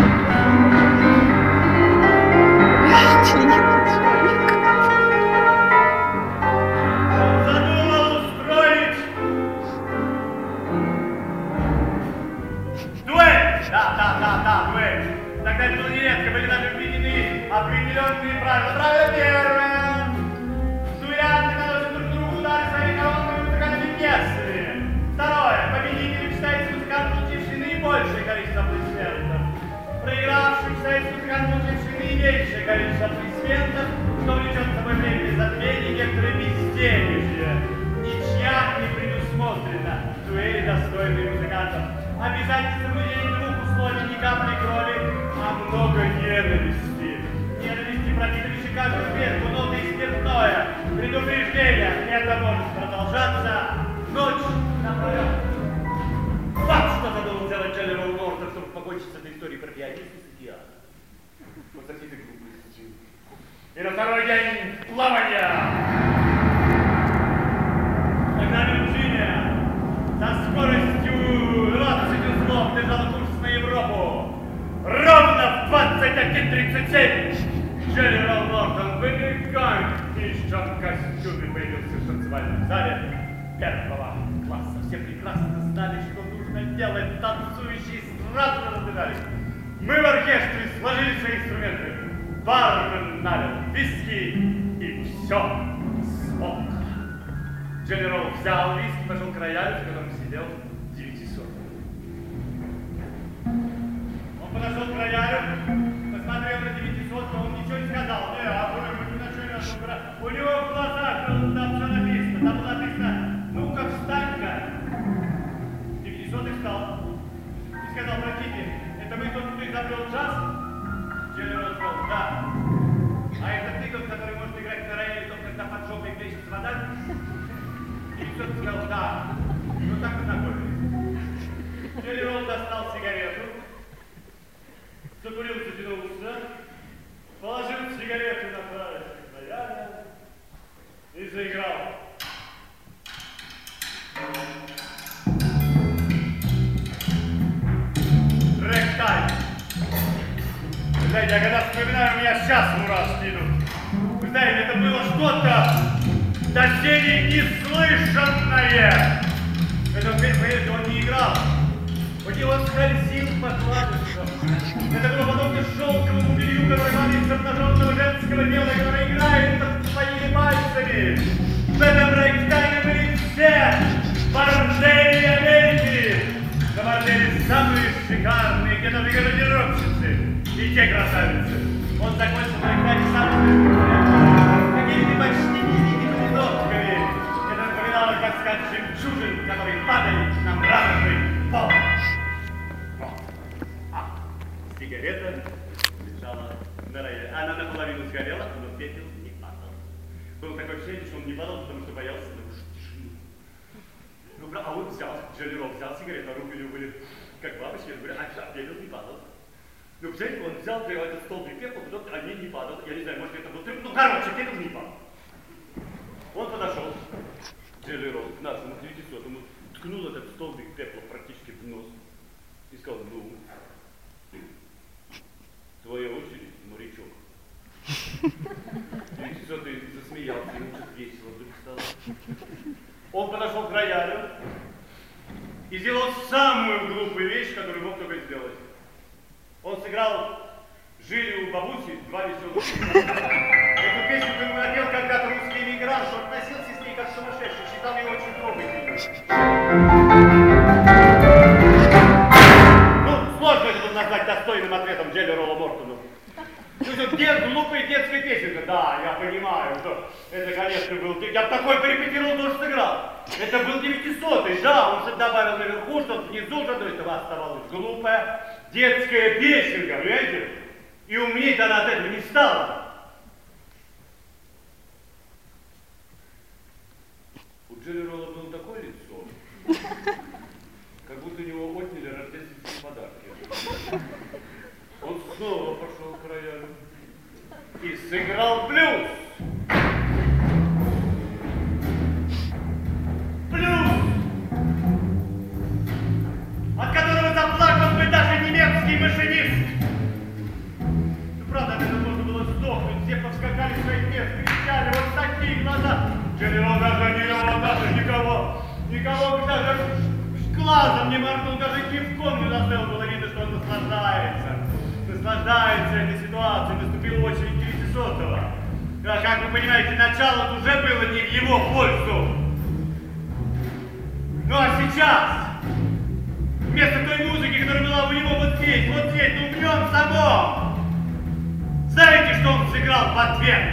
Задумал устроить дуэль! Да, да, да, да, дуэль. Тогда это было нередко, были даже введены определенные правила. Правило первое. Дуэлянты наносят друг другу удары своими коронными музыкальными пьесами. Второе. Победитель считается музыкант, появились аплодисменты, что влечет за собой время затмения некоторые безденежья. Ничья не предусмотрена, дуэли достойные музыкантов. Обязательно соблюдение двух условий, ни капли крови, а много ненависти. Ненависти пропитывающей каждую клетку, ноты и спиртное. Предупреждение, это может продолжаться ночь напролет. Вот что задумал делать Дженерал Мортон, чтобы покончить с этой историей про пианиста и театр. Вот такие глупости. И на второй день плавания. Когда Вирджиния со скоростью двадцать узлов держала курс на Европу, ровно в двадцать один тридцать семь Дженерал Мортон в элегантнейшем костюме появился в танцевальном зале первого класса. Все прекрасно знали, что нужно делать. Танцующие сразу же разбежались. Мы в оркестре сложили свои инструменты. Бармен налил виски, и все смолкло. Дженерал взял виски, пошел к роялю, в котором сидел девятисотый. Он подошел к роялю, посмотрел на девятисотого, он ничего не сказал. Не, а вы, вы не начали отбирать. У него в глазах там все написано. Там было написано: ну-ка, встань-ка. девятисотый встал и сказал: простите, это вы тот, кто изобрел джаз? Дженерал сказал: да. А это ты тот, который может играть на рояле, только когда под жопой плещется вода? девятисотый сказал: да. Ну так познакомились. Дженерал достал сигарету, закурил, затянулся, положил сигарету на клавишник рояля и заиграл. Рэктайм. Знаете, я когда вспоминаю, у меня сейчас мурашки идут. Вы знаете, это было что-то доселе неслышанное. Это, поверьте, он не играл. У него скользил по клавишам. Это было подобно шелковому белью, который валится обнаженного женского тела, который играет под своими пальцами. В этом рэктайме были все бордели Америки. На борделе самые шикарные, где даже гардеробщицы и те красавицы. Он закончил рэктайм самыми какими-то почти невидимыми нотками. Это напоминало каскад жемчужин, которые падали на мраморный пол. Сигарета лежала на рояле. Она наполовину сгорела, но пепел не падал. Было такое ощущение, что он не падал, потому что боялся нарушить тишину. Ну, а он взял, Дженерал взял сигарету, а руки у него были как бабочки. Я говорю: а пепел не падал. Ну, представляете, он взял этот столбик пепла, потом они не падал. Я не знаю, может, это был трюк. Ну, короче, пепел не падал. Он подошел, Дженерал, к нашему девятисотому, ткнул этот столбик пепла практически в нос и сказал: ну, твоя очередь, морячок. девятисотый засмеялся, ему что-то весело вдруг стало. Он подошел к роялю и сделал самую глупую вещь, которую мог только сделать. Он сыграл «Жили у бабуси» два веселых. Эту песню он напел когда-то русский эмигрант, что относился с ней как сумасшедший, считал ее очень трогательной. Ну, сложно это было назвать достойным ответом Дженералу Мортону. Ну, это дет, глупая детская песенка. Да, я понимаю, что это, конечно, был... Я такой порепетировал, тоже сыграл. Это был девятисотый, да, он добавил наверху, что внизу же этого оставалась глупая детская песенка, понимаете? И умнеть она от этого не стала. У Дженерала было такое лицо, как будто у него отняли рождественские подарки. Он снова пошел к роялю и сыграл блюз. Блюз, от которого заплакал бы даже немецкий машинист. Ну, правда, от этого можно было сдохнуть. Все повскакали в своих мест, кричали, вот такие глаза. Дженерал даже не его, даже никого, никого даже глазом не моргнул, даже кивком не заставил. Было видно, что он наслаждается. Наслаждается этой ситуацией. Наступила очередь девятисотого. А, как вы понимаете, начало уже было не в его пользу. Ну а сейчас, вместо той музыки, которая была у него вот здесь, вот здесь, ну в нем самом, знаете, что он сыграл в ответ.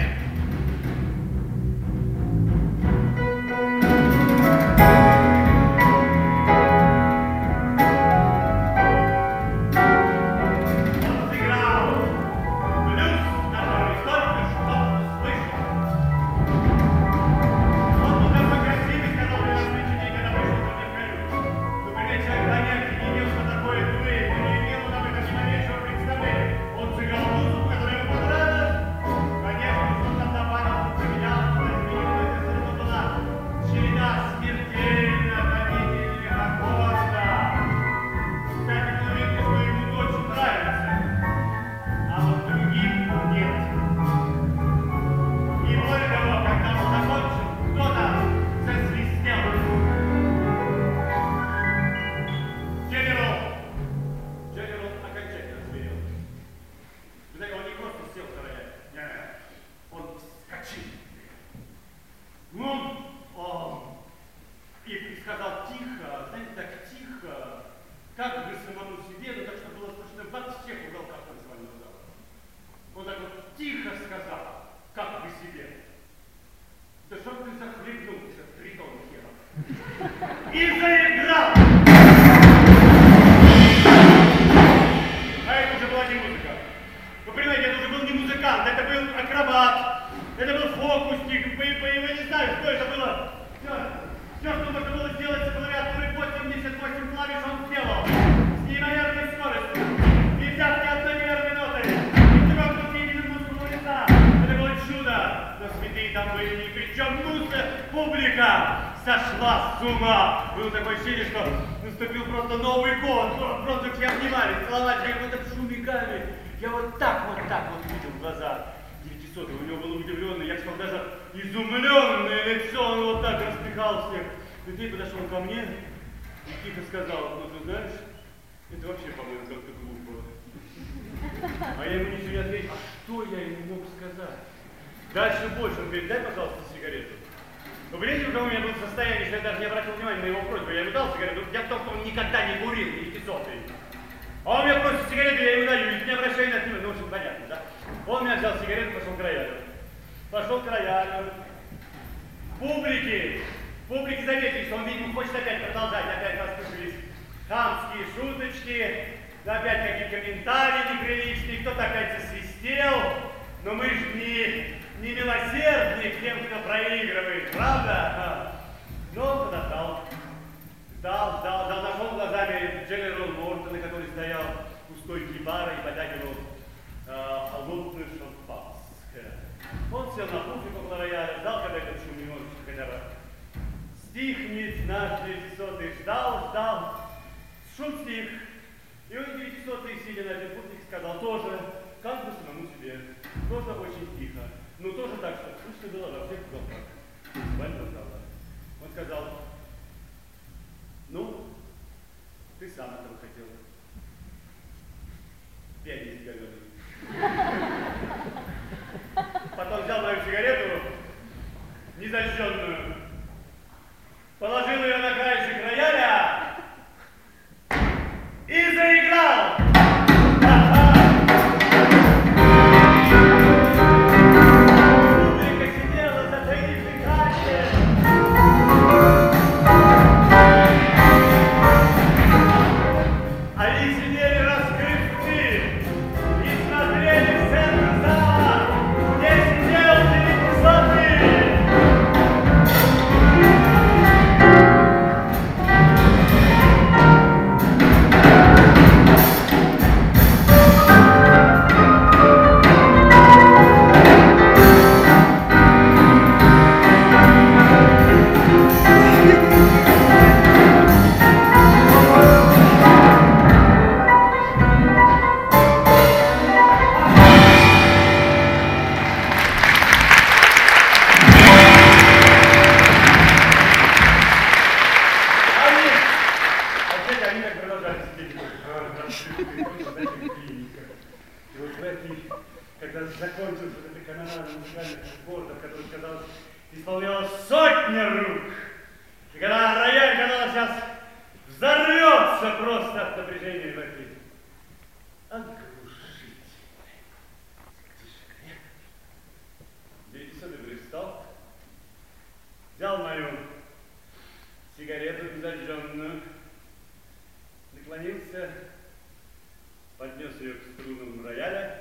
наклонился, поднес ее к струнам рояля.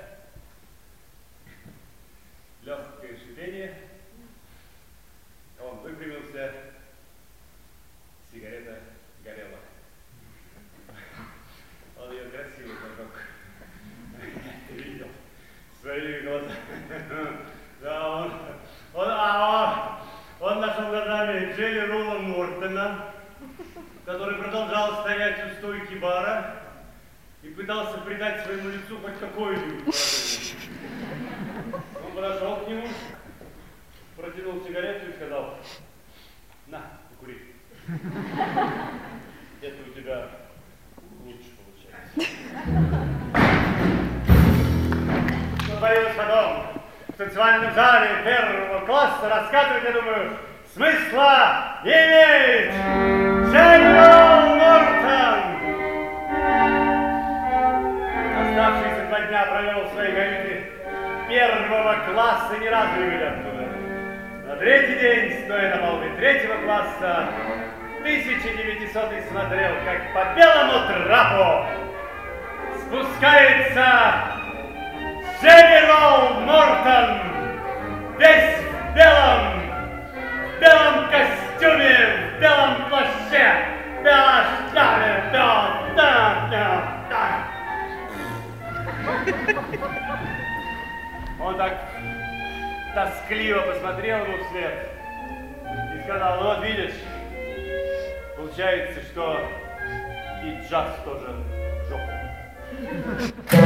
Легкое шипение. Он выпрямился. Сигарета горела. Он ее красиво зажег. Ты видел? Своими глазами. Да, он, он, а, он, он нашел глазами Джерри Ролла Мортона, который продолжал стоять у стойки бара и пытался придать своему лицу хоть какое-нибудь выражение. Он подошел к нему, протянул сигарету и сказал: на, покури. Это у тебя лучше получается. Что творилось потом в танцевальном зале первого класса, рассказывать, я думаю, смысла не имеет. Джерри Мортон! Оставшиеся два дня провел в своей каюте первого класса, ни разу не выйдя оттуда. На третий день, стоя на палубе третьего класса, тысяча девятисотый смотрел, как по белому трапу спускается Джерри Мортон, весь в белом, в белом костюме, в белом плаще, в белом шляпе, в белом, да, да, да. Он так тоскливо посмотрел ему вслед и сказал: ну вот видишь, получается, что и джаз тоже жопа.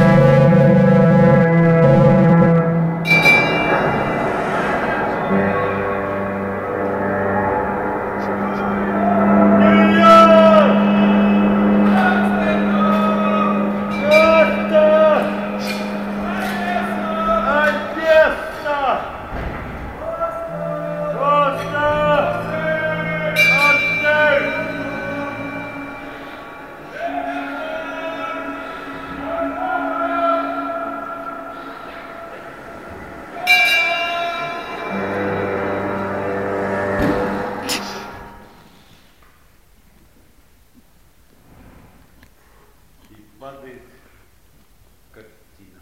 Падает картина.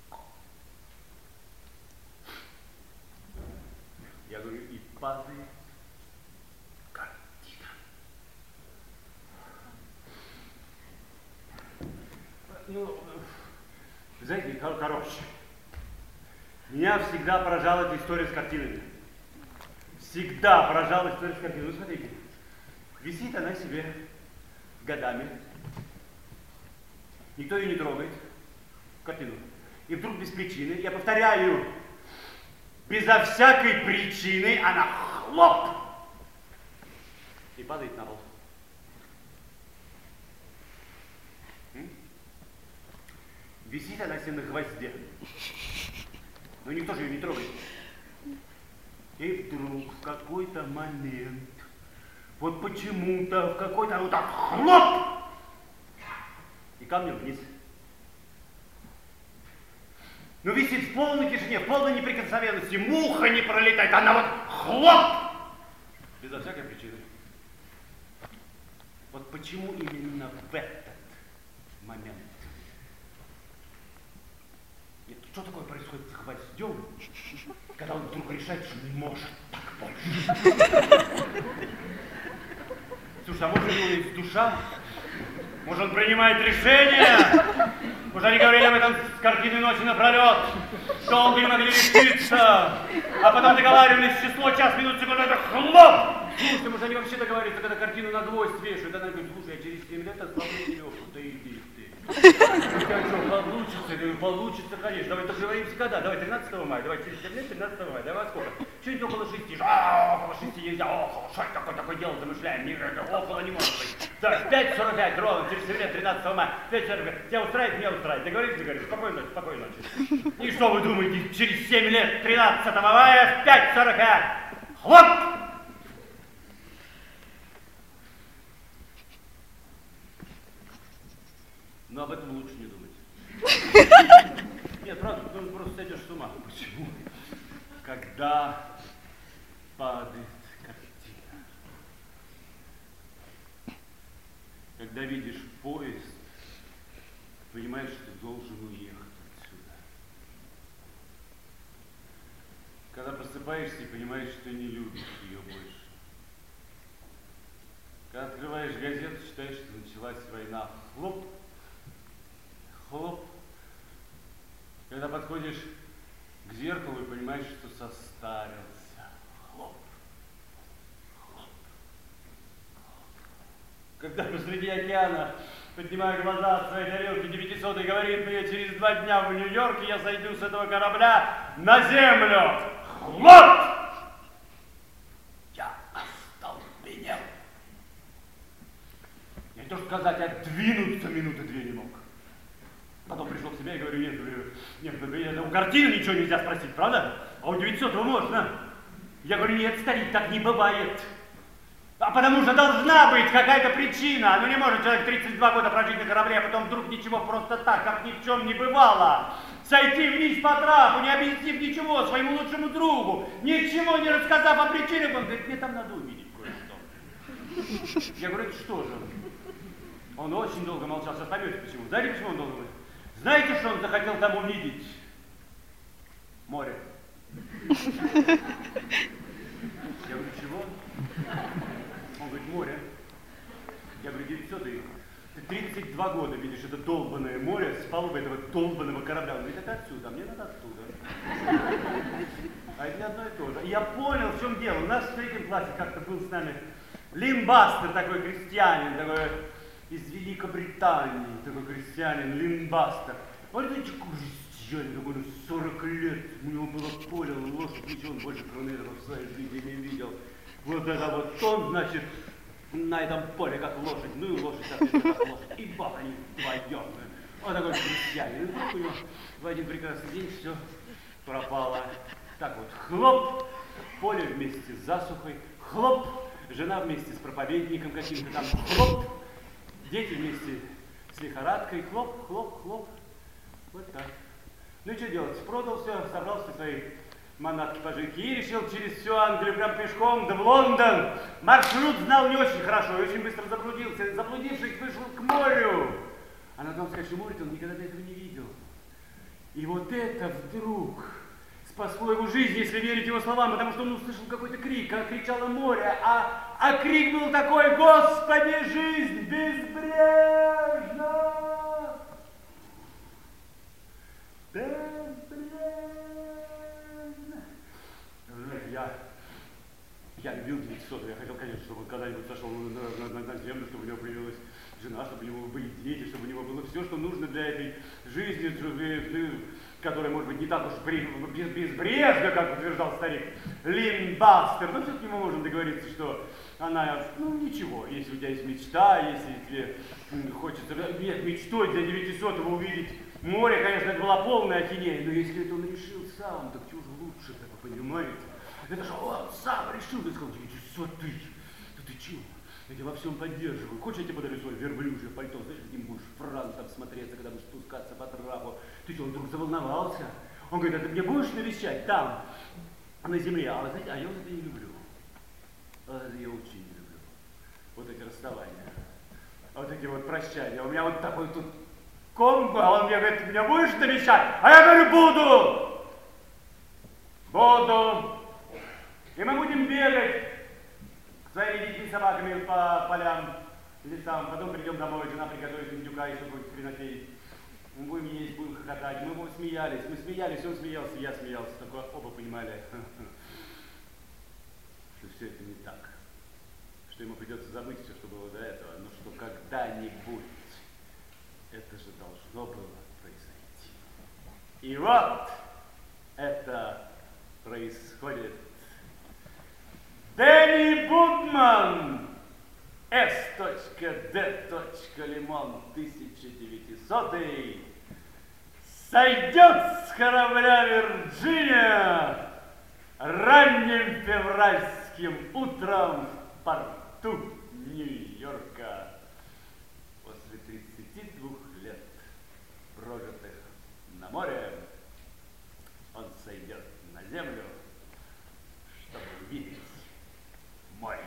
Я говорю, и падает картина. Ну, знаете, короче, меня всегда поражала эта история с картинами. Всегда поражала история с картинами. Ну, смотрите, висит она себе годами. Никто ее не трогает, картину. И вдруг без причины, я повторяю, безо всякой причины она хлоп и падает на пол. М? Висит она себе на гвозде, но никто же ее не трогает. И вдруг в какой-то момент, вот почему-то в какой-то вот так хлоп! И камнем вниз. Ну, висит в полной тишине, в полной неприкосновенности, муха не пролетает, она вот хлоп! Безо всякой причины. Вот почему именно в этот момент? Нет, что такое происходит с гвоздем, когда он вдруг решает, что не может так больше? Слушай, а может у него есть душа? Может, он принимает решение? Может, они говорили об этом с картины ночи напролет, долго не могли решиться, а потом договаривались число, час, минут, секунду, это хлоп! Слушайте, может, они вообще договариваются, когда картину на гвоздь вешают, она говорит: слушай, я через семь лет ослаблю веревку, да иди ты. Я что, получится? Я говорю, получится, конечно. Давай договоримся, когда? Давай тринадцатого мая, давай через семь лет тринадцатого мая, давай сколько? Чуть около шести. А, около шести нельзя, около, что такое, такое дело замышляем, не, около не может быть. Да, пять сорок пять ровно, через семь лет тринадцатого мая, пять сорок пять. Тебя устраивает, меня устраивает. Договорились, договорились. Спокойной ночи, спокойной ночи. И что вы думаете, через семь лет тринадцатого мая в пять сорок пять? Хлоп! Но об этом лучше не думать. Нет, правда, ты просто сойдешь с ума. Почему? Когда падает картина. Когда видишь поезд, понимаешь, что должен уехать отсюда. Когда просыпаешься и понимаешь, что не любишь ее больше. Когда открываешь газету, считаешь, что началась война. Хлоп, хлоп. Когда подходишь к зеркалу и понимаешь, что состарился. Хлоп, хлоп, хлоп. Когда посреди океана, поднимая глаза от своей тарелки, девятисотый говорит мне, через два дня в Нью-Йорке я сойду с этого корабля на землю. Хлоп! Я остолбенел. Я не то сказать, а двинуться минуты две не мог. Потом пришел к себе и говорю, нет, говорю, нет, говорю, у картины ничего нельзя спросить, правда? А у девятисотого можно. Я говорю, нет, старик, так не бывает. А потому что должна быть какая-то причина. Ну не может человек тридцать два года прожить на корабле, а потом вдруг ничего просто так, как ни в чем не бывало. Сойти вниз по трапу, не объяснив ничего своему лучшему другу, ничего не рассказав о причинах. Он говорит, мне там надо увидеть кое-что. Я говорю, это что же? Он очень долго молчал. Сейчас поймете почему. Знаете, почему он долго молчал? Знаете, что он захотел там увидеть? Море. Я говорю, чего? Он говорит, море. Я говорю, девятисотый, ты тридцать два года видишь это долбанное море с палубы этого долбанного корабля. Он говорит, это отсюда, а мне надо оттуда. А это не одно и то же. И я понял, в чем дело. У нас в третьем классе как-то был с нами Лин Бастер, такой крестьянин, такой из Великобритании, такой крестьянин, Лин Бастер. Он, знаете, какой крестьянин, такой, ну, сорок лет, у него было поле, лошадь, ничего, он больше кроме этого в своей жизни не видел. Вот это вот он, значит, на этом поле, как лошадь, ну и лошадь, соответственно, как лошадь, и бах, они вдвоем. Он такой крестьянин, и вдруг у него в один прекрасный день все пропало. Так вот, хлоп, поле вместе с засухой, хлоп, жена вместе с проповедником каким-то там, хлоп, дети вместе с лихорадкой, хлоп, хлоп, хлоп. Вот так. Ну и что делать? Продал все, собрал все свои манатки пожитки и решил через всю Англию прям пешком, да в Лондон. Маршрут знал не очень хорошо и очень быстро заблудился. Заблудившись, вышел к морю. А надо вам сказать, что море-то он никогда до этого не видел. И вот это вдруг спасло его жизнь, если верить его словам, потому что он услышал какой-то крик, как кричало море, а, а крик был такой: «Господи, жизнь безбрежна! Безбрежна!» Я, я любил девятисотого, я хотел, конечно, чтобы он когда-нибудь сошел на, на, на, на землю, чтобы у него появилась жена, чтобы у него были дети, чтобы у него было все, что нужно для этой жизни, которая, может быть, не так уж безбрежна, как утверждал старик Лин Бастер. Но все-таки мы можем договориться, что она, ну, ничего, если у тебя есть мечта, если тебе хочется, нет, мечтой для девятисотого увидеть море, конечно, это была полная ахинея, но если это он решил сам, так чего же лучше-то, вы понимаете? Это же он сам решил, ты сказал, девятисотый, да ты чего? Я тебя во всем поддерживаю. Хочешь, я тебе подарю свое верблюжье пальто? Знаешь, каким будешь франтом смотреться, когда будешь спускаться по трапу? Ты что, он вдруг заволновался? Он говорит, а ты мне будешь навещать там, на земле? А вы знаете, а я вот это не люблю. А это я очень не люблю. Вот эти расставания. А вот эти вот прощания. У меня вот такой тут комбо, а он мне говорит, ты меня будешь навещать? А я говорю, буду! Буду! И мы будем бегать своими детьми и собаками по полям, лесам, потом придем домой, жена приготовит индюка, еще будет хренотей. Мы будем есть, будем хохотать, мы будем смеялись, мы смеялись, он смеялся, я смеялся, только оба понимали, что все это не так, что ему придется забыть все, что было до этого, но что когда-нибудь это же должно было произойти. И вот это происходит. Дэнни Будман, эс дэ Лимон тысяча девятисотый, сойдет с корабля Вирджиния ранним февральским утром в порту Нью-Йорка. После тридцати двух лет, прожитых на море, он сойдет на землю, чтобы увидеть море.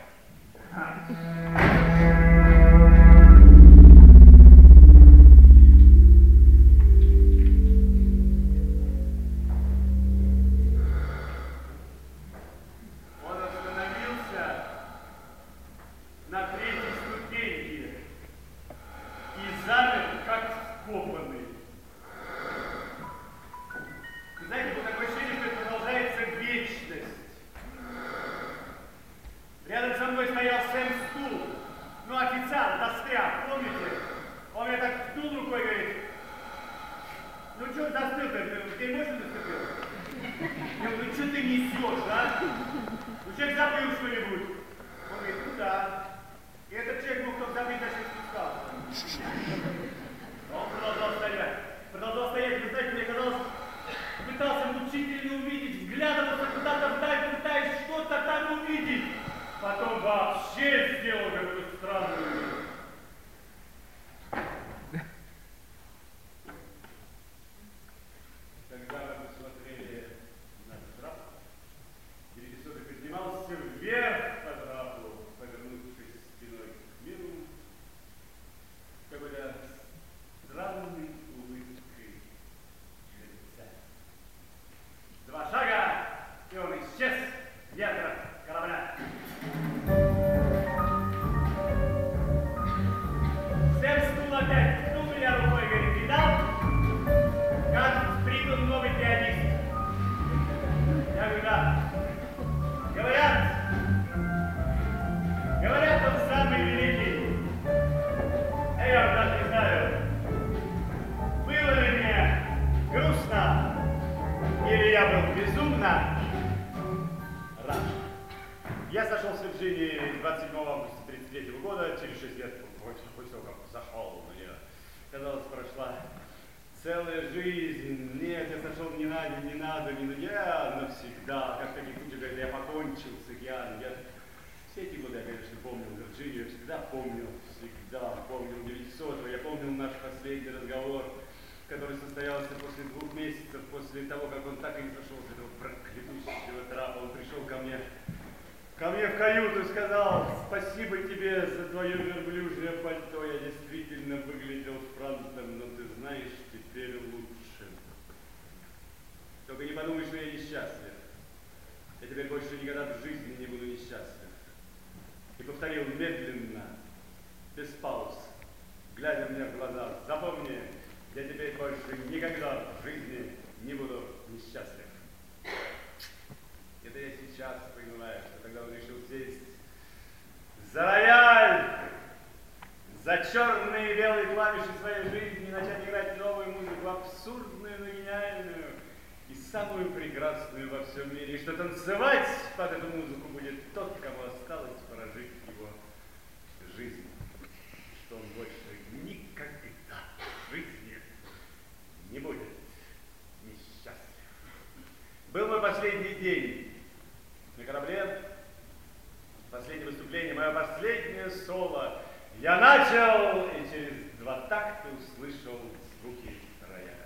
Целая жизнь. Нет, я сошел не надо, не надо, не надо. Я навсегда, как такие люди говорят, я покончил с океаном. Я... Все эти годы я, конечно, помнил Вирджинию, я всегда помнил, всегда помнил девятисотого. Я помнил наш последний разговор, который состоялся после двух месяцев, после того, как он так и не сошел с этого проклятущего трапа. Он пришел ко мне, ко мне в каюту и сказал: спасибо тебе за твое верблюжье пальто. Я действительно выглядел франтом, но ты знаешь, теперь лучше. Только не подумай, что я несчастлив. Я теперь больше никогда в жизни не буду несчастлив. И повторил медленно, без пауз, глядя мне в глаза: запомни, я теперь больше никогда в жизни не буду несчастлив. Это я сейчас понимаю, что когда он решил сесть за рояль, за черные и белые клавиши своей жизни и начать играть новую музыку, абсурдную, но гениальную и самую прекрасную во всем мире, и что танцевать под эту музыку будет тот, кому осталось прожить его жизнь, что он больше никогда в жизни не будет несчастлив. Был мой последний день на корабле, последнее выступление, мое последнее соло. Я начал и через два такта услышал звуки рояля.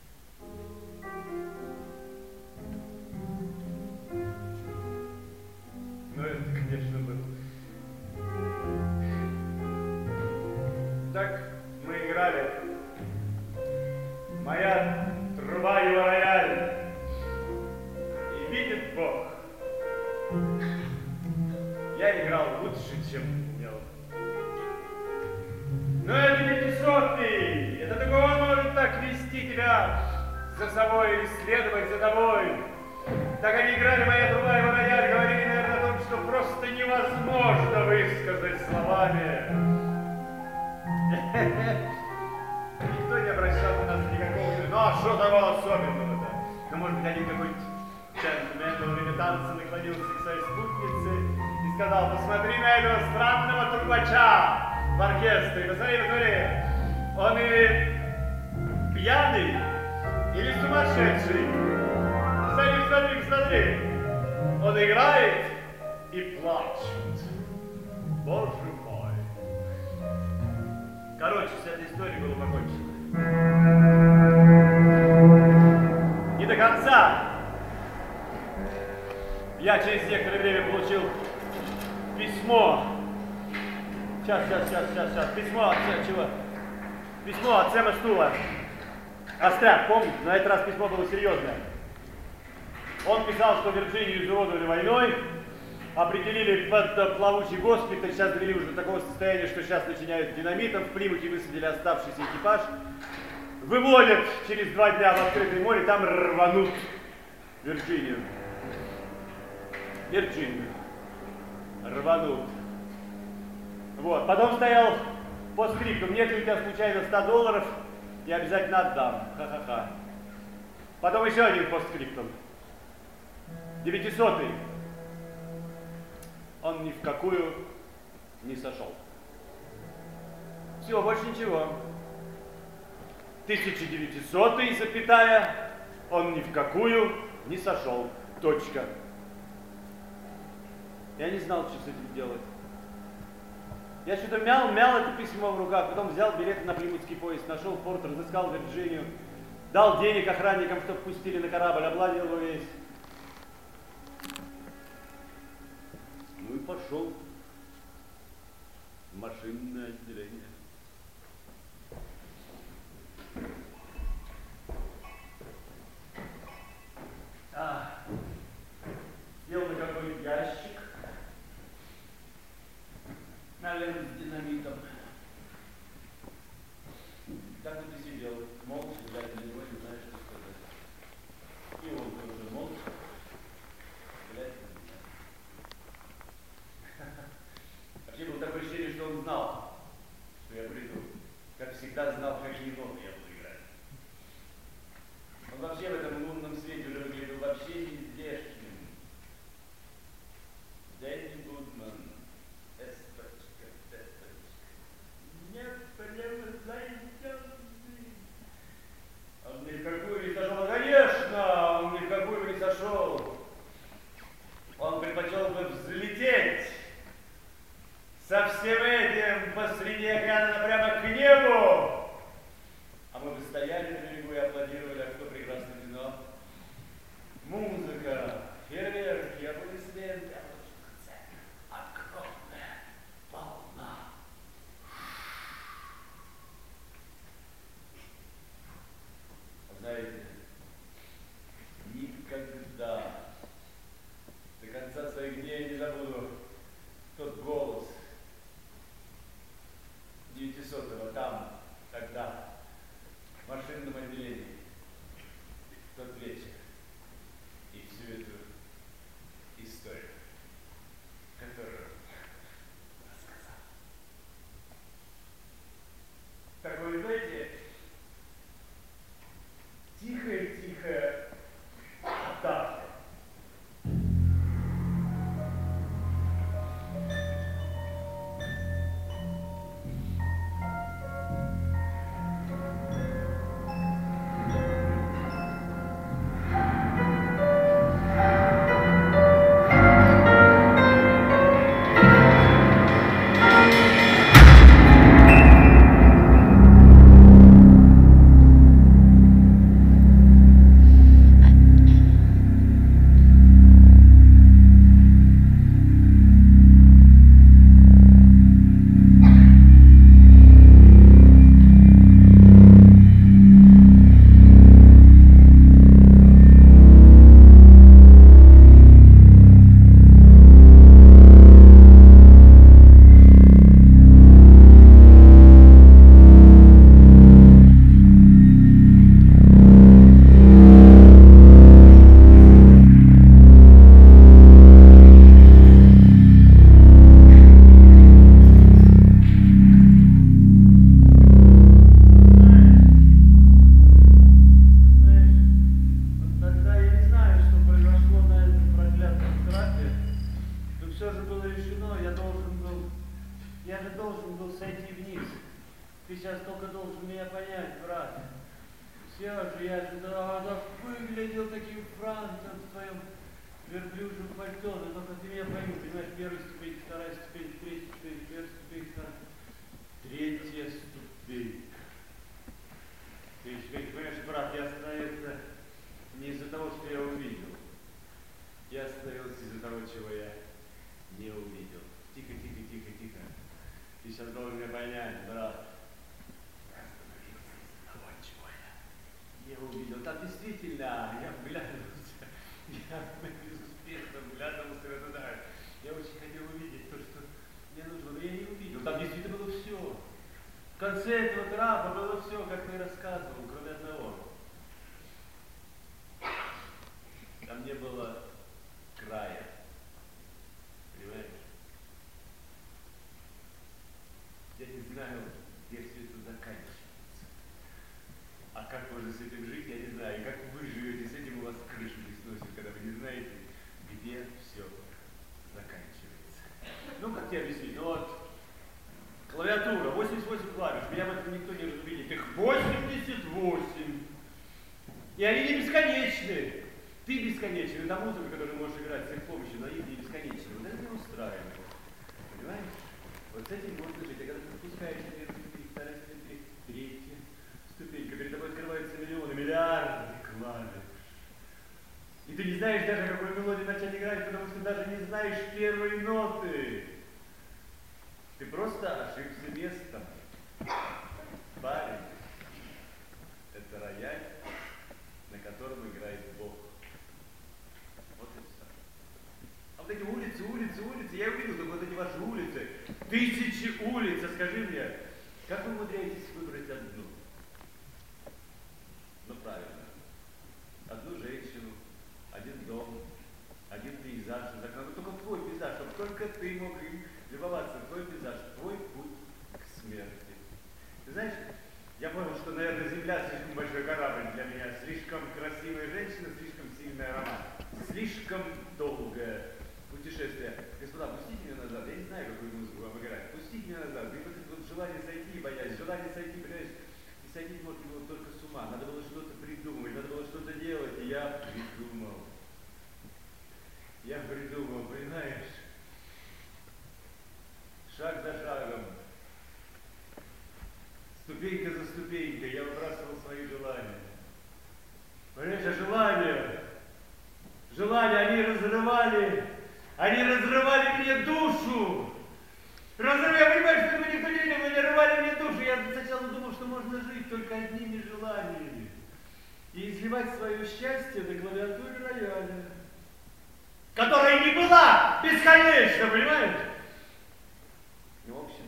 Ну, это, конечно, было. Так мы играли. Моя труба его рояль. И видит Бог, я играл лучше, чем умел. Но это девятисотый. Это такой, он может так вести тебя за собой, следовать за тобой. Так они играли, моя труба и рояль, говорили, наверное, о том, что просто невозможно высказать словами. Никто не обращал на нас никакого... Ну, а что того особенного-то? Ну, может быть, один какой-нибудь джентльмен во время танца наклонился к своей спутнице и сказал: посмотри на этого странного трубача в оркестре, посмотри, посмотри, он или пьяный, или сумасшедший. Смотри, смотри, смотри, он играет и плачет. Боже мой. Короче, вся эта история была покончена. Не до конца. Я через некоторое время получил письмо. Сейчас, сейчас, сейчас, сейчас, сейчас. Письмо от чего? Письмо от Сэма Стула. Остряк, помните? На этот раз письмо было серьезное. Он писал, что Вирджинию изуродовали войной, определили под плавучий госпиталь, сейчас довели уже до такого состояния, что сейчас начиняют динамитом, в Плимуте высадили оставшийся экипаж, выводят через два дня в открытое море, там рванут Вирджинию. Вирджинию. Рванут. Вот. Потом стоял постскриптум: нет ли у тебя случайно ста долларов, я обязательно отдам. Ха-ха-ха. Потом еще один постскриптум. Девятисотый. Он ни в какую не сошел. Все, больше ничего. Тысяча девятисотый, запятая, он ни в какую не сошел. Точка. Я не знал, что с этим делать. Я что-то мял, мял это письмо в руках, потом взял билет на плимутский поезд, нашел порт, разыскал Вирджинию, дал денег охранникам, чтобы пустили на корабль, обладил его весь. Ну и пошел в машинное отделение. А, сел на какой-то ящик, налил с динамитом. Так вот и сидел, молча, глядя на него, не знаю, что сказать. И он тоже молча, глядя на меня. Вообще было такое ощущение, что он знал, что я приду. Как всегда знал, какие ноты я буду играть. Он вообще в этом лунном свете уже выглядел вообще нездешним. Дэнни Гудман. Нет, прямо зайдем. стояли на берегу и аплодировали, а что прекрасное вино. Музыка, фейерверки, аплодисменты, а вот в конце огромная волна. Знаете, никогда до конца своих дней не забуду тот голос девятисотого там, тогда, в машинном отделении, в тот вечер. И всю эту историю, которую рассказал. Такое, знаете, тихая-тихая атака. И они не бесконечны. Ты бесконечный. Та музыка, которую можешь играть с их помощью, но их не бесконечны. Вот это не устраивает. Понимаешь? Вот с этим можно жить. А когда ты спускаешься первая ступень, вторая ступень, третья ступенька, перед тобой открываются миллионы, миллиарды клавиш. И ты не знаешь даже, какую мелодию начать играть, потому что даже не знаешь первой ноты. Ты просто ошибся местом. Парень, это рояль, на котором играет Бог. Вот и все. А вот эти улицы, улицы, улицы, я увидел, только вот эти ваши улицы, тысячи улиц, а скажи мне, как вы умудряетесь выбрать одну? Ну правильно, одну женщину, один дом, один пейзаж, ну только твой пейзаж, чтобы только ты мог им любоваться, твой пейзаж, твой путь к смерти. Ты знаешь, я понял, что, наверное, Земля слишком большой корабль для меня, слишком красивая женщина, слишком сильный роман, слишком долгое путешествие. Господа, пустите меня назад, я не знаю, какую музыку вам играть, пустите меня назад. И вот это вот желание сойти, боясь, желание сойти, понимаешь, и сойти можно было только с ума. Надо было что-то придумать, надо было что-то делать, и я придумал. Я придумал, понимаешь? Шаг за шагом, ступенька за ступенькой я выбрасывал свою Понимаешь, а желания, желания, они разрывали, они разрывали мне душу. Разрывали, я понимаю, что этого никто не видел, они рвали мне душу. Я сначала думал, что можно жить только одними желаниями. И изливать свое счастье на клавиатуре рояля, которая не была бесконечна, понимаешь? И, в общем,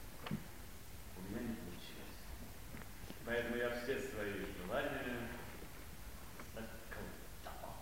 у меня не получилось. Поэтому я все свои желания заколдовал.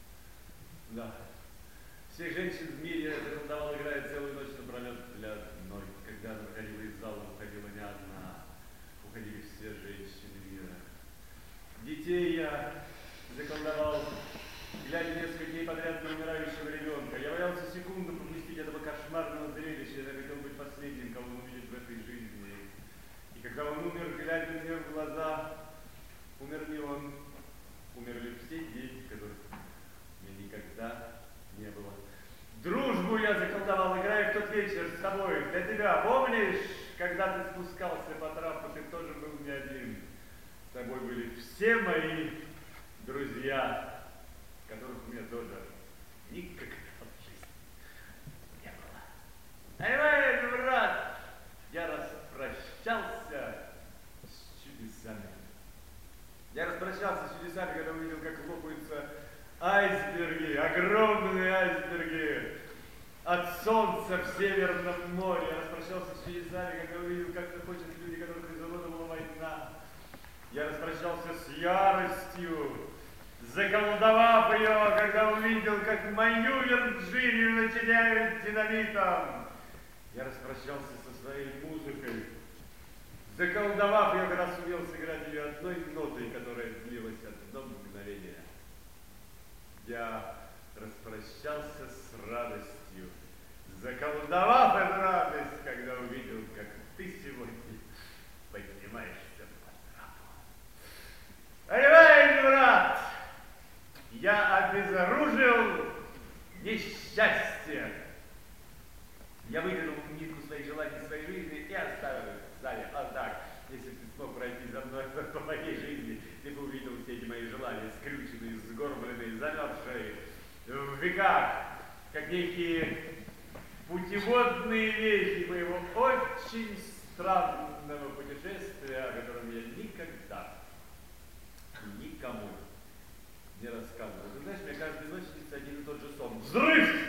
Да. Всех женщин в мире я заколдовал, играя целую ночь напролет для одной. Когда она выходила из зала, уходила не одна. Уходили все женщины мира. Детей я заколдовал, глядя несколько дней подряд на умирающего ребенка. Я боялся секунду пропустить этого кошмарного зрелища. Я хотел быть последним, кого он увидит в этой жизни. И когда он умер, глядя мне в глаза, умер не он. Умерли все дети, которых у меня никогда не было. Дружбу я заколдовал, играя в тот вечер с тобой. Для тебя, помнишь, когда ты спускался по трапу, ты тоже был не один. С тобой были все мои друзья, которых у меня тоже никогда в жизни не было. Понимаешь, брат, я распрощался с чудесами. Я распрощался с чудесами, когда увидел, как лопаются айсберги, огромные айсберги от солнца в Северном море. Я распрощался с чудесами, когда увидел, как находятся люди, которых изуродовала война. Я распрощался с яростью, заколдовав ее, когда увидел, как мою Вирджинию начиняют динамитом. Я распрощался со своей музыкой, заколдовав ее, когда сумел сыграть ее одной нотой, которая длилась одно мгновение. Я распрощался с радостью, заколдовав эту радость, когда увидел, как ты сегодня поднимаешься по трапу. Понимаешь, брат, я обезоружил несчастье. Я выдвинул нитку своих желаний в своей жизни и оставил их в зале. А так, если бы ты смог пройти за мной по моей жизни, ты бы увидел все эти мои желания, скрюченные, сгорбленные, замерзшие в веках, как некие путеводные вехи моего очень странного путешествия, о котором я никогда никому не рассказывал. Ты знаешь, мне каждую ночь снится один и тот же сон. Взрыв!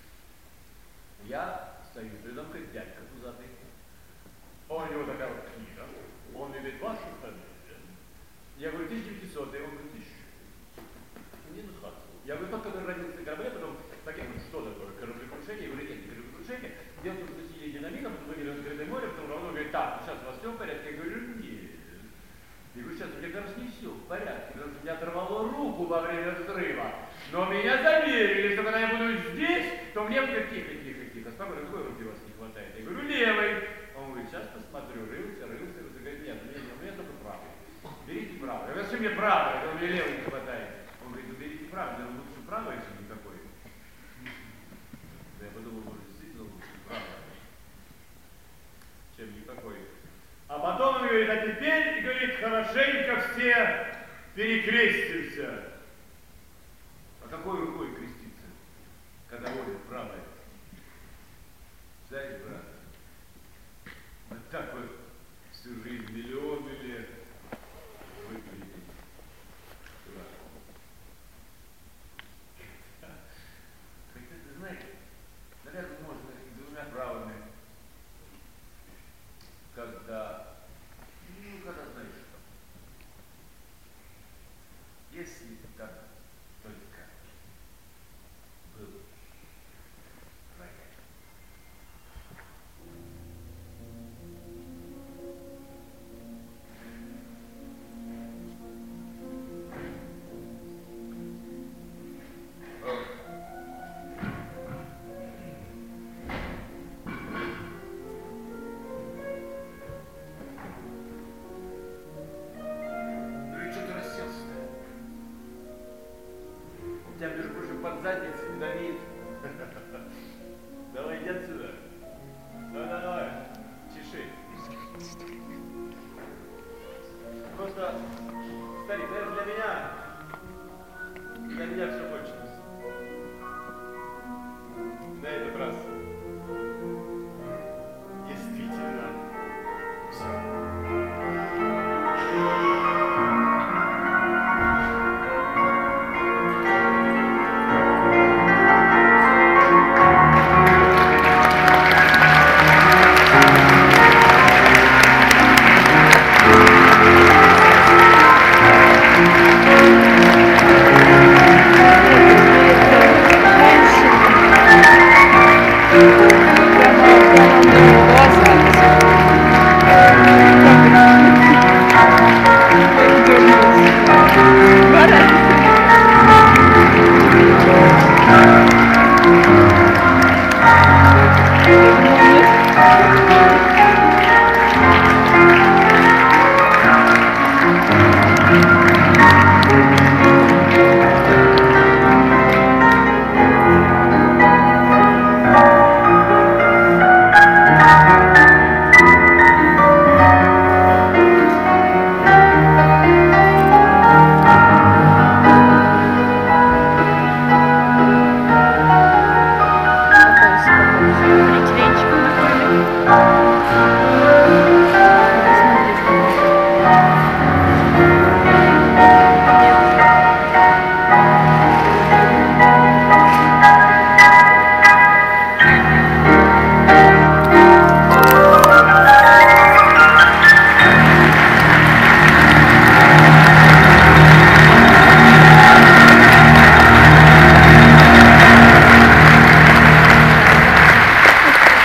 Я стою рядом, как дядька пузатый. У него такая вот книга. Он видит вашу фамилию. Я говорю, тысяча девятисотый. Он говорит, тысяча. Не нахаться. Я говорю, тот, который родился на корабле, потом так я говорю, что такое кораблекрушение? Я говорю, нет, не кораблекрушение. Дело в том, что сидели динамитом, потом выиграли открытое море, потом равно говорит, так, сейчас у вас все в порядке? Я говорю, нет. Я говорю, сейчас у меня, кажется, не все в порядке, потому что меня оторвало руку во время взрыва. Но меня заверили, что когда я буду здесь, то мне будет тихо, тихо, тихо. Спокойно, какой руки у вас не хватает? Я говорю, левой. Он говорит, сейчас посмотрю, рылся, рылся, рылся. Говорит, нет, нет, у меня только правый. Берите правый. Я говорю, что мне правый, это у меня левой не хватает. Он говорит, ну берите правый, но лучше правый, чем никакой. Я подумал, может, действительно лучше правый, чем никакой. А потом он говорит, а теперь, говорит, хорошенько все перекрестимся. А какой рукой креститься, когда водит правой? Знаешь, брат, вот так вот всю жизнь миллионы лет выглядит. Хотя, ты знаешь, наверное, можно и двумя правыми. Когда, ну, когда знаешь что, если так только был рояль. Тебя, между прочим, под задницей давит. Давай, иди отсюда. Давай, давай, давай. Чеши. Просто, старик, наверное, для меня для меня все